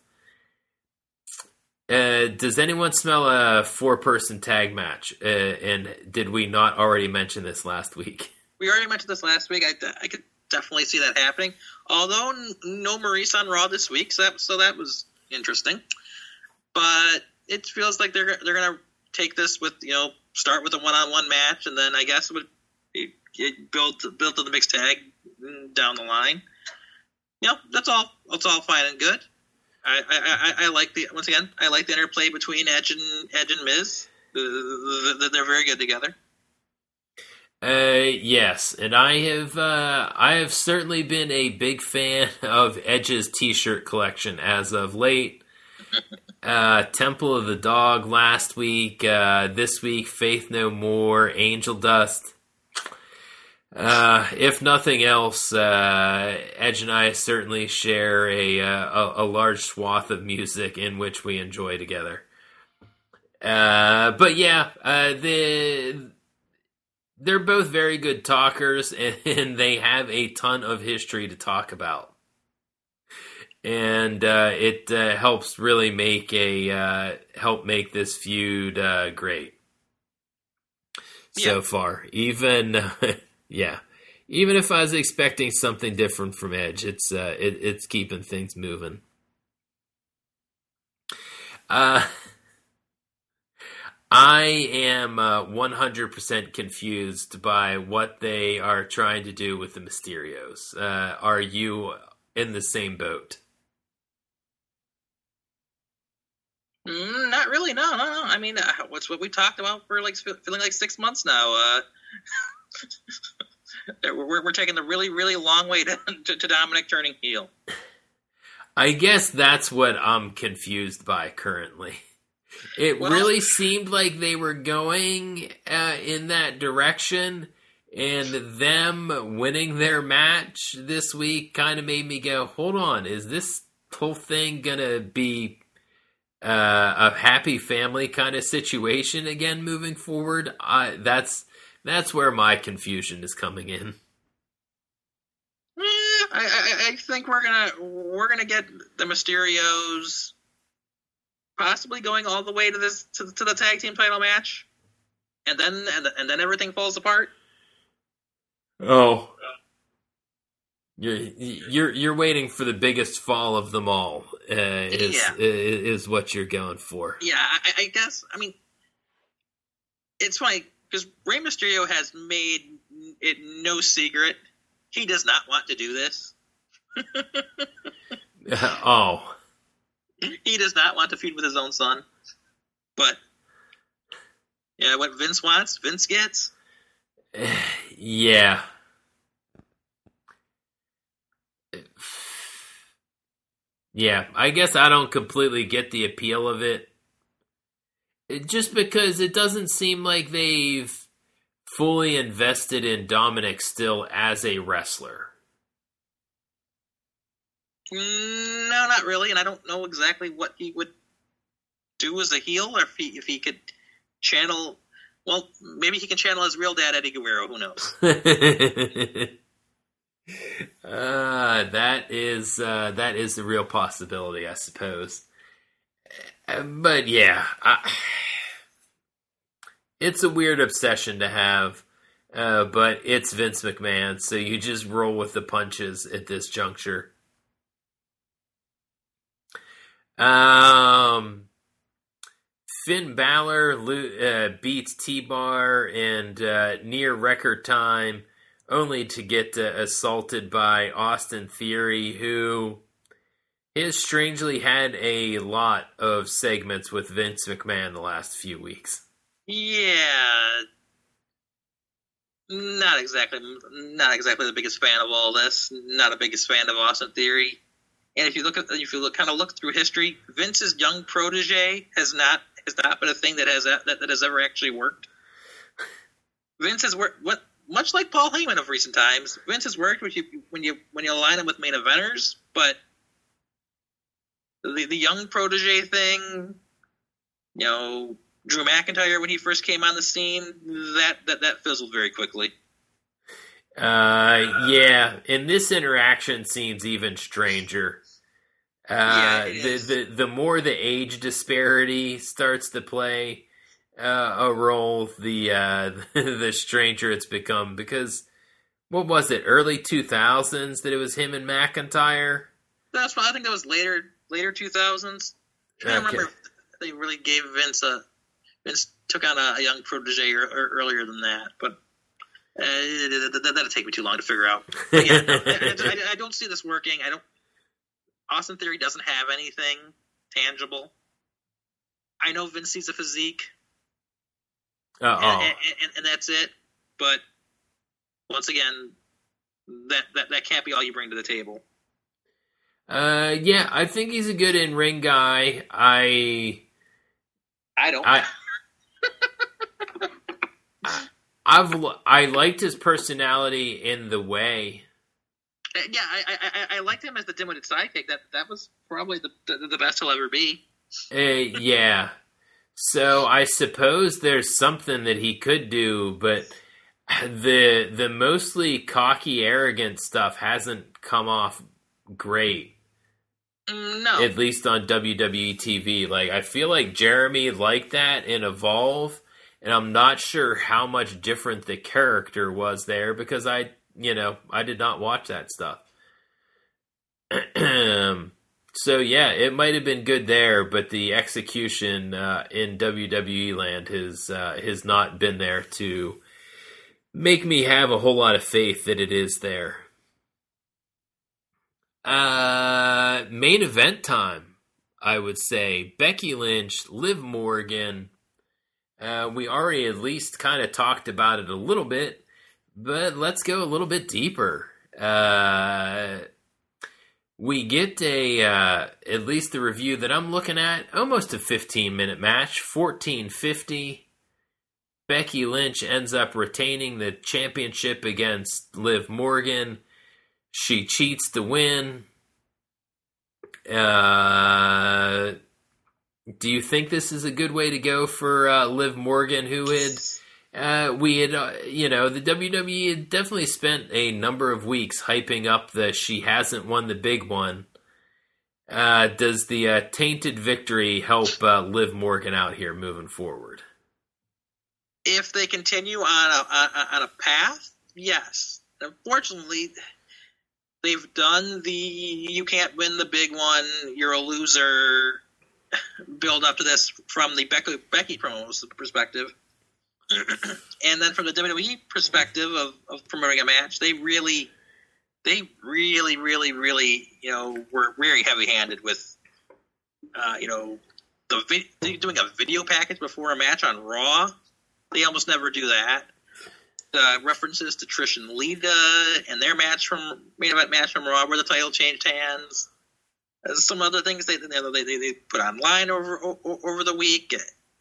Uh, does anyone smell a four-person tag match? Uh, and did we not already mention this last week? We already mentioned this last week. I, I could definitely see that happening. Although no Maurice on Raw this week, so that, so that was interesting. But it feels like they're they're gonna take this with, you know, start with a one-on-one match, and then I guess it would it, it build build to the mixed tag down the line. You know, that's all. That's all fine and good. I, I, I, I like the once again. I like the interplay between Edge and Edge and Miz. Uh, they're very good together. Uh, yes, and I have uh, I have certainly been a big fan of Edge's T-shirt collection as of late. uh, Temple of the Dog last week, uh, this week Faith No More, Angel Dust. Uh, if nothing else, uh, Edge and I certainly share a, uh, a a large swath of music in which we enjoy together. Uh, but yeah, uh, the. They're both very good talkers, and they have a ton of history to talk about. And uh, it uh, helps really make a uh, help make this feud uh, great so yeah. far. Even uh, yeah, even if I was expecting something different from Edge, it's uh, it, it's keeping things moving. Uh. I am uh, one hundred percent confused by what they are trying to do with the Mysterios. Uh, are you in the same boat? Mm, not really, no, no, no. I mean, uh, what's what we talked about for like feeling like six months now. Uh, we're, we're taking the really, really long way to, to, to Dominic turning heel. I guess that's what I'm confused by currently. It well, really seemed like they were going uh, in that direction, and them winning their match this week kind of made me go, hold on, is this whole thing going to be uh, a happy family kind of situation again moving forward? I, that's that's where my confusion is coming in. Yeah, I, I, I think we're gonna we're gonna get the Mysterios possibly going all the way to this to, to the tag team title match, and then and, and then everything falls apart. Oh, you're you're you're waiting for the biggest fall of them all. Uh, is, yeah. is is what you're going for? Yeah, I, I guess. I mean, it's funny because Rey Mysterio has made it no secret he does not want to do this. uh, oh. He does not want to feud with his own son. But, yeah, what Vince wants, Vince gets. Yeah. Yeah, I guess I don't completely get the appeal of it. it. Just because it doesn't seem like they've fully invested in Dominic still as a wrestler. No, not really, and I don't know exactly what he would do as a heel, or if he if he could channel. Well, maybe he can channel his real dad, Eddie Guerrero. Who knows? uh, that is uh, that is the real possibility, I suppose. Uh, but yeah, I, it's a weird obsession to have, uh, but it's Vince McMahon, so you just roll with the punches at this juncture. Um, Finn Balor uh, beats T-Bar in uh, near record time, only to get uh, assaulted by Austin Theory, who has strangely had a lot of segments with Vince McMahon the last few weeks. Yeah, not exactly, not exactly the biggest fan of all this. Not the biggest fan of Austin Theory. And if you look at if you look kind of look through history, Vince's young protege has not has not been a thing that has that, that has ever actually worked. Vince has worked what much like Paul Heyman of recent times. Vince has worked with you when you when you align him with main eventers, but the the young protege thing, you know, Drew McIntyre when he first came on the scene, that that, that fizzled very quickly. Uh, yeah, and this interaction seems even stranger. Uh, Yeah, it the, is. the the more the age disparity starts to play uh, a role, the uh, the stranger it's become. Because what was it, early two thousands that it was him and McIntyre? That's why I think that was later later two thousands. I don't Okay. remember if they really gave Vince a Vince took on a, a young protege or, or earlier than that, but uh, that, that'd take me too long to figure out. But yeah, no, I, I, I don't see this working. I don't. Austin Theory doesn't have anything tangible. I know Vince sees a physique, Uh and, oh. and, and, and that's it. But once again, that, that that can't be all you bring to the table. Uh, yeah, I think he's a good in ring guy. I. I don't. I, I've I liked his personality in The Way. Uh, Yeah, I, I I I liked him as the dim-witted sidekick. That that was probably the the, the best he'll ever be. Uh, yeah, so I suppose there's something that he could do, but the the mostly cocky, arrogant stuff hasn't come off great. Mm, No, At least on W W E T V. Like, I feel like Jeremy liked that in Evolve, and I'm not sure how much different the character was there because I, you know, I did not watch that stuff. So, yeah, it might have been good there, but the execution uh, in W W E land has, uh, has not been there to make me have a whole lot of faith that it is there. Uh, main event time, I would say. Becky Lynch, Liv Morgan. Uh, we already at least kind of talked about it a little bit, but let's go a little bit deeper. Uh, we get a, uh, at least the review that I'm looking at, almost a fifteen minute match, fourteen fifty. Becky Lynch ends up retaining the championship against Liv Morgan. She cheats to win. Uh, do you think this is a good way to go for uh, Liv Morgan, who had, uh, we had, uh, you know, the W W E had definitely spent a number of weeks hyping up the she hasn't won the big one. Uh, does the uh, tainted victory help uh, Liv Morgan out here moving forward? if they continue on a on, on a path, yes. Unfortunately, they've done the you can't win the big one, you're a loser build up to this from the Becky, Becky promos perspective. And then from the W W E perspective of, of promoting a match, they really, they really, really, really, you know, were very heavy-handed with, uh, you know, the vi- doing a video package before a match on Raw. They almost never do that. Uh, references to Trish and Lita and their match from main event match from Raw where the title changed hands. Uh, some other things they, you know, they, they they put online over over the week.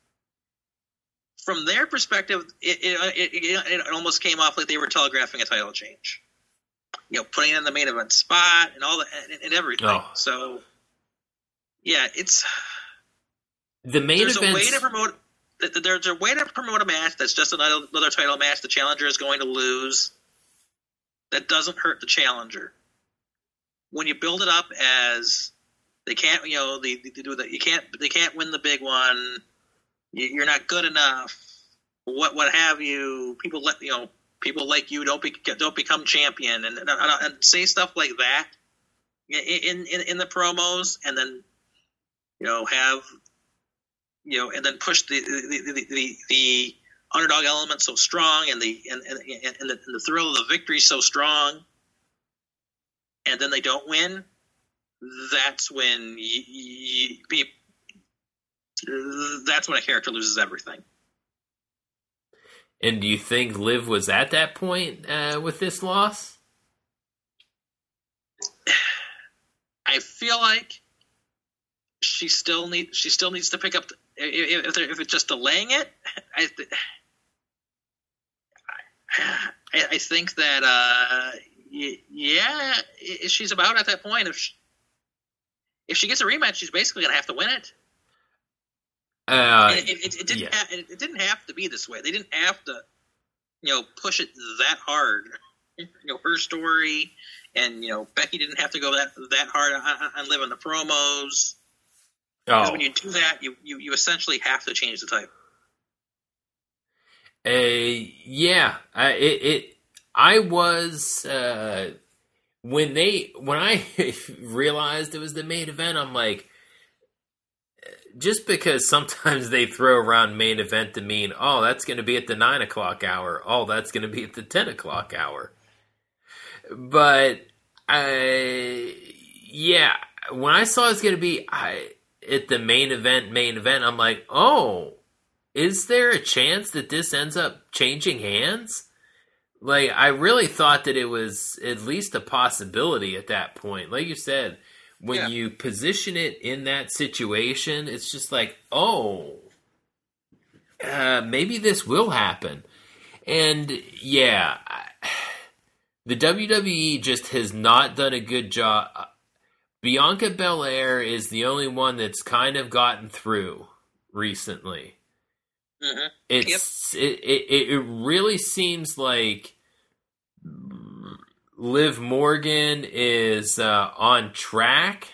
From their perspective, it it, it it almost came off like they were telegraphing a title change. You know, putting it in the main event spot and all that and, and everything. Oh. So, yeah, it's the main there's event. a way to promote. There's a way to promote a match that's just another, another title match. The challenger is going to lose. That doesn't hurt the challenger. When you build it up as they can't, you know, they, they do that. You can't. They can't win the big one. You, you're not good enough. What what have you? People let you know. People like you don't be, don't become champion and, and and say stuff like that in in in the promos, and then you know have. You know, and then push the the, the, the, the underdog element so strong, and the and, and, and, the, and the thrill of the victory so strong, and then they don't win. That's when you, you, that's when a character loses everything. And do you think Liv was at that point uh, with this loss? I I feel like she still need she still needs to pick up the, if if, if it's just delaying it. I I, I think that uh, yeah, she's about at that point. If she, if she gets a rematch, she's basically gonna have to win it. Uh, it, it, it, didn't yeah. ha- it, it didn't have to be this way. They didn't have to, you know, push it that hard. You know, her story, and you know, Becky didn't have to go that that hard on, on living the promos. Because Oh, when you do that, you, you, you essentially have to change the title. uh, yeah. I, it, it. I was uh, when they when I realized it was the main event. I'm like, just because sometimes they throw around main event to mean, oh, that's going to be at the nine o'clock hour. Oh, that's going to be at the ten o'clock hour. But I, yeah, when I saw it's going to be I. at the main event, main event, I'm like, oh, is there a chance that this ends up changing hands? Like, I really thought that it was at least a possibility at that point. Like you said, when Yeah. you position it in that situation, it's just like, oh, uh, maybe this will happen. And yeah, I, the W W E just has not done a good job. Bianca Belair is the only one that's kind of gotten through recently. Mm-hmm. It's it, it it really seems like Liv Morgan is uh, on track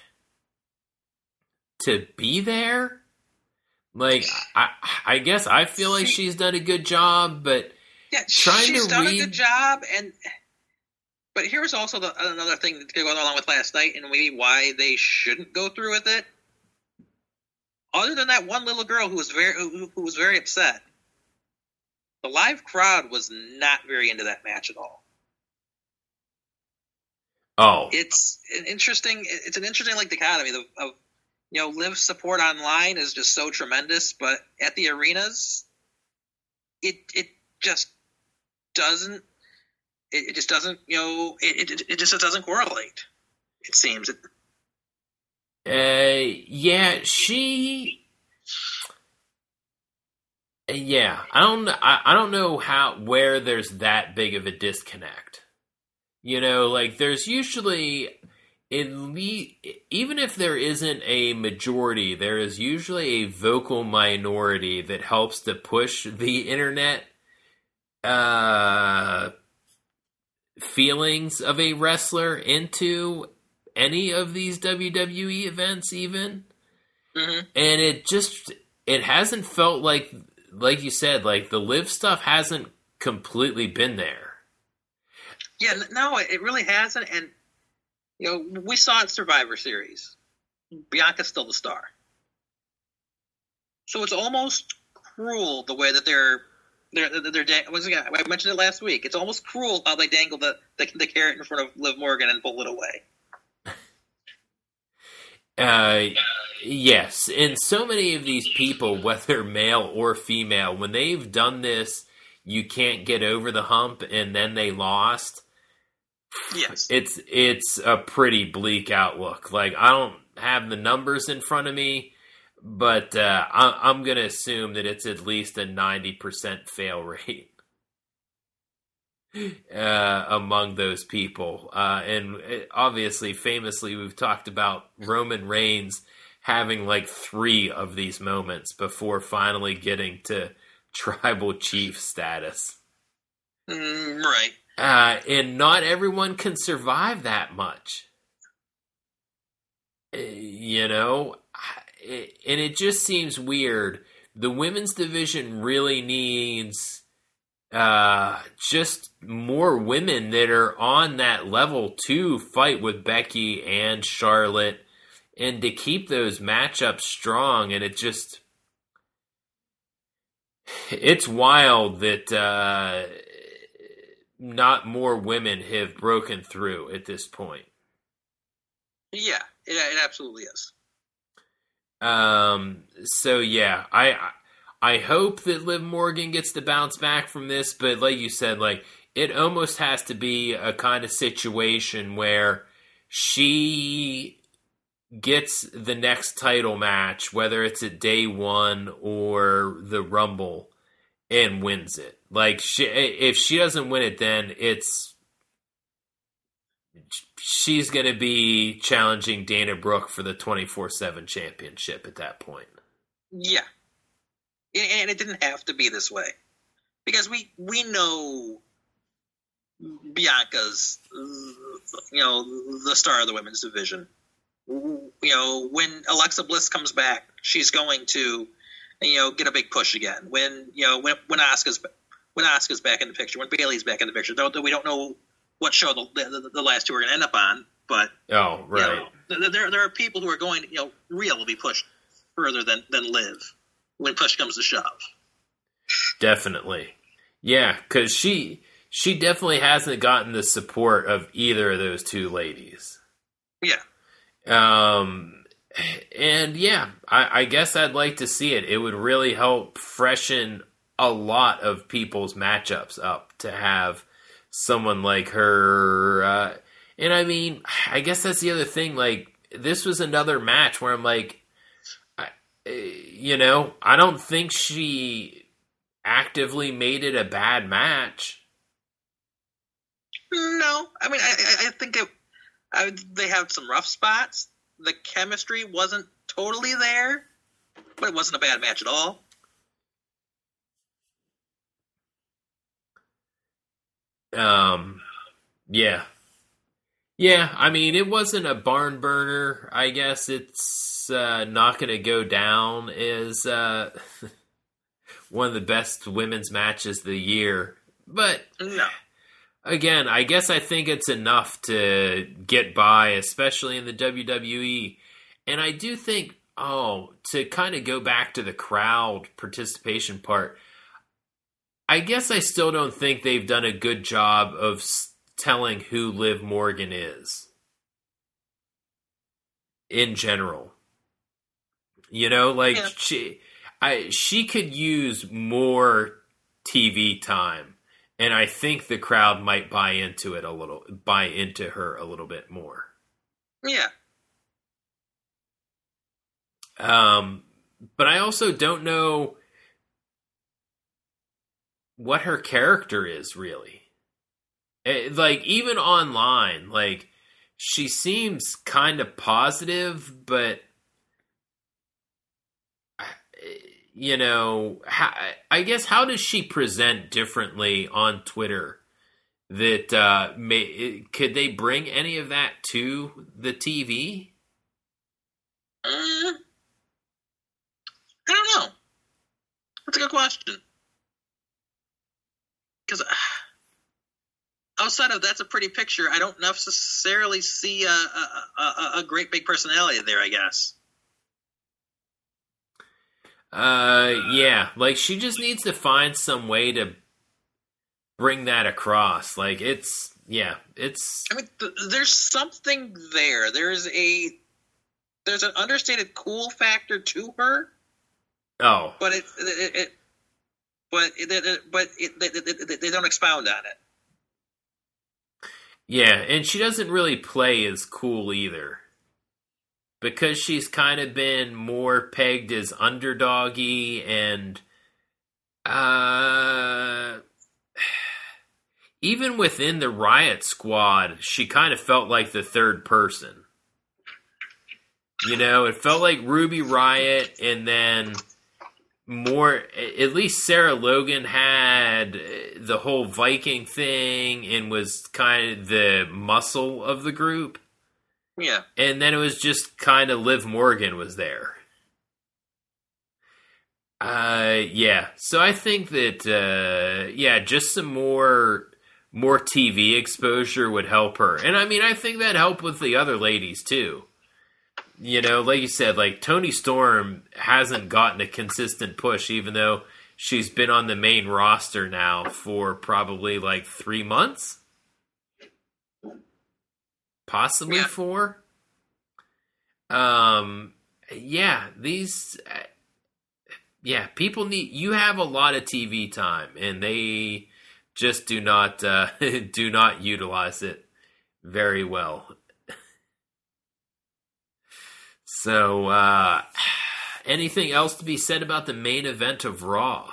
to be there. Like I I guess I feel like she's done a good job, but Yeah, trying she's to done read- a good job, and but here's also the, another thing to go along with last night, and maybe why they shouldn't go through with it. Other than that one little girl who was very who, who was very upset, the live crowd was not very into that match at all. oh It's an interesting. It's an interesting like dichotomy of, of you know, Liv support online is just so tremendous, but at the arenas, it it just doesn't. It, it just doesn't. You know, it, it it just doesn't correlate. It seems. Uh, yeah, she. Yeah, I don't. I, I don't know how where there's that big of a disconnect. You know, like there's usually, in le- even if there isn't a majority, there is usually a vocal minority that helps to push the internet uh, feelings of a wrestler into any of these W W E events even. Mm-hmm. And it just, it hasn't felt like, like you said, like the Liv stuff hasn't completely been there. Yeah, no, it really hasn't. And, you know, we saw it Survivor Series. Bianca's still the star. So it's almost cruel the way that they're, they're, they're, they're dang- once again, I mentioned it last week. It's almost cruel how they dangle the, the, the carrot in front of Liv Morgan and pull it away. Uh, yes, and so many of these people, whether male or female, when they've done this, you can't get over the hump, and then they lost. Yes. It's it's a pretty bleak outlook. Like, I don't have the numbers in front of me, but uh, I, I'm going to assume that it's at least a ninety percent fail rate uh, among those people. Uh, and it, obviously, famously, we've talked about Roman Reigns having like three of these moments before finally getting to tribal chief status. Mm, right. Uh, and not everyone can survive that much. Uh, You know? It, and it just seems weird. The women's division really needs uh, just more women that are on that level to fight with Becky and Charlotte and to keep those matchups strong. And it just... It's wild that... Uh, not more women have broken through at this point. Yeah, it, it absolutely is. Um. So yeah, I I hope that Liv Morgan gets to bounce back from this, but like you said, like it almost has to be a kind of situation where she gets the next title match, whether it's at day one or the Rumble, and wins it. Like, she, if she doesn't win it, then it's she's going to be challenging Dana Brooke for the twenty-four seven championship at that point. Yeah. And it didn't have to be this way. Because we, we know Bianca's, you know, the star of the women's division. You know, when Alexa Bliss comes back, she's going to, you know, get a big push again. When, you know, when when Asuka's when Asuka's back in the picture, when Bayley's back in the picture, don't we don't know what show the the, the last two are going to end up on, but oh right, you know, there there are people who are going, you know, Rhea will be pushed further than than Liv when push comes to shove. Definitely, yeah, because she she definitely hasn't gotten the support of either of those two ladies. Yeah. Um, and yeah, I, I guess I'd like to see it. It would really help freshen a lot of people's matchups up to have someone like her. Uh, and I mean, I guess that's the other thing. Like, this was another match where I'm like, I, you know, I don't think she actively made it a bad match. No, I mean, I, I think it. I, they have some rough spots. The chemistry wasn't totally there, but it wasn't a bad match at all. Um, yeah. Yeah, I mean, it wasn't a barn burner. I guess it's uh, not going to go down as uh, one of the best women's matches of the year. But... No. Again, I guess I think it's enough to get by, especially in the W W E. And I do think, oh, to kind of go back to the crowd participation part, I guess I still don't think they've done a good job of telling who Liv Morgan is. In general. You know, like, yeah. she, I, she could use more T V time. And I think the crowd might buy into it a little, buy into her a little bit more. Yeah. Um, but I also don't know what her character is, really. It, like, even online, like, she seems kind of positive, but... You know, how, I guess how does she present differently on Twitter? That uh, may, could they bring any of that to the T V? Uh, I don't know. That's a good question. Because uh, outside of that's a pretty picture, I don't necessarily see a, a, a, a great big personality there, I guess. Uh, yeah, like, she just needs to find some way to bring that across. Like, it's, yeah, it's... I mean, th- there's something there. There's a, there's an understated cool factor to her. Oh. But it, it, it but it, it but it, they, they, they don't expound on it. Yeah, and she doesn't really play as cool either. Because she's kind of been more pegged as underdoggy and uh, even within the Riot Squad, she kind of felt like the third person. You know, it felt like Ruby Riot, and then more, at least Sarah Logan had the whole Viking thing and was kind of the muscle of the group. Yeah. And then it was just kind of Liv Morgan was there. Uh, yeah. So I think that, uh, yeah, just some more, more T V exposure would help her. And I mean, I think that helped with the other ladies too. You know, like you said, like Toni Storm hasn't gotten a consistent push, even though she's been on the main roster now for probably like three months. Possibly yeah. four. Um, yeah, these, uh, yeah, people need, you have a lot of T V time, and they just do not, uh, do not utilize it very well. So, uh, anything else to be said about the main event of Raw?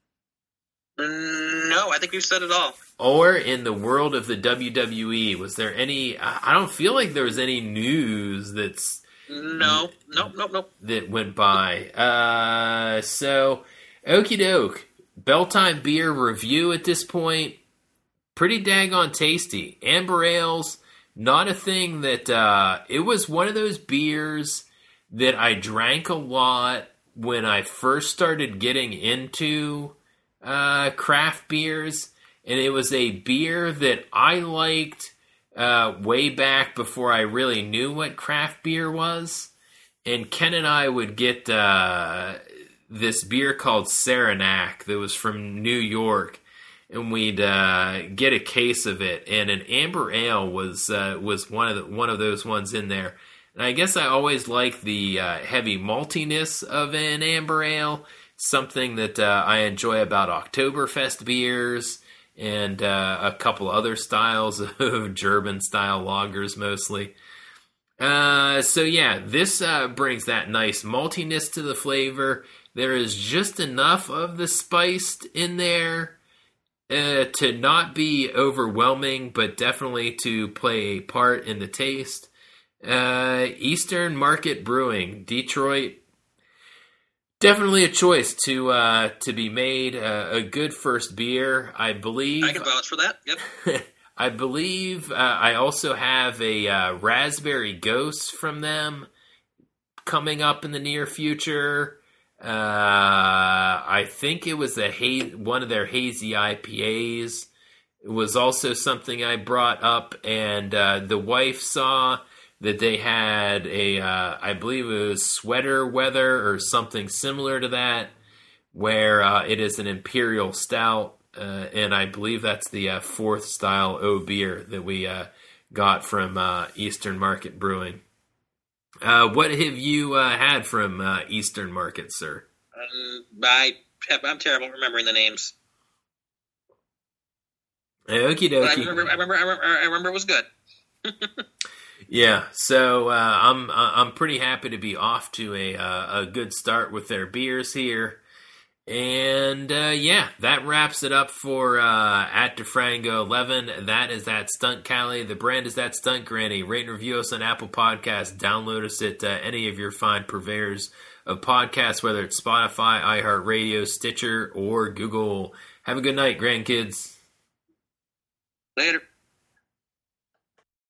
No, I think we've said it all. Or in the world of the W W E, was there any... I don't feel like there was any news that's... No, nope, nope, nope. That went by. Uh, so, okie doke. Belltime beer review at this point. Pretty daggone tasty. Amber Ales, not a thing that... Uh, it was one of those beers that I drank a lot when I first started getting into uh, craft beers. And it was a beer that I liked uh, way back before I really knew what craft beer was. And Ken and I would get uh, this beer called Saranac that was from New York. And we'd uh, get a case of it. And an amber ale was uh, was one of the, one of those ones in there. And I guess I always like the uh, heavy maltiness of an amber ale. Something that uh, I enjoy about Oktoberfest beers. And uh, a couple other styles of German-style lagers, mostly. Uh, so yeah, this uh, brings that nice maltiness to the flavor. There is just enough of the spiced in there uh, to not be overwhelming, but definitely to play a part in the taste. Uh, Eastern Market Brewing, Detroit. Definitely a choice to uh, to be made. Uh, a good first beer, I believe. I can vouch for that. Yep. I believe uh, I also have a uh, Raspberry Ghost from them coming up in the near future. Uh, I think it was a ha- one of their hazy I P As. It was also something I brought up, and uh, the wife saw that they had a, uh, I believe it was Sweater Weather or something similar to that, where uh, it is an Imperial Stout, uh, and I believe that's the uh, fourth style O beer that we uh, got from uh, Eastern Market Brewing. Uh, what have you uh, had from uh, Eastern Market, sir? Um, I, I'm terrible at remembering the names. Okie dokie. But I remember, I remember, I remember, I remember it was good. Yeah, so uh, I'm I'm pretty happy to be off to a uh, a good start with their beers here, and uh, yeah, that wraps it up for uh, at DeFrango eleven. That is that Stunt Callie. The brand is that Stunt Granny. Rate and review us on Apple Podcasts. Download us at uh, any of your fine purveyors of podcasts, whether it's Spotify, iHeartRadio, Stitcher, or Google. Have a good night, grandkids. Later.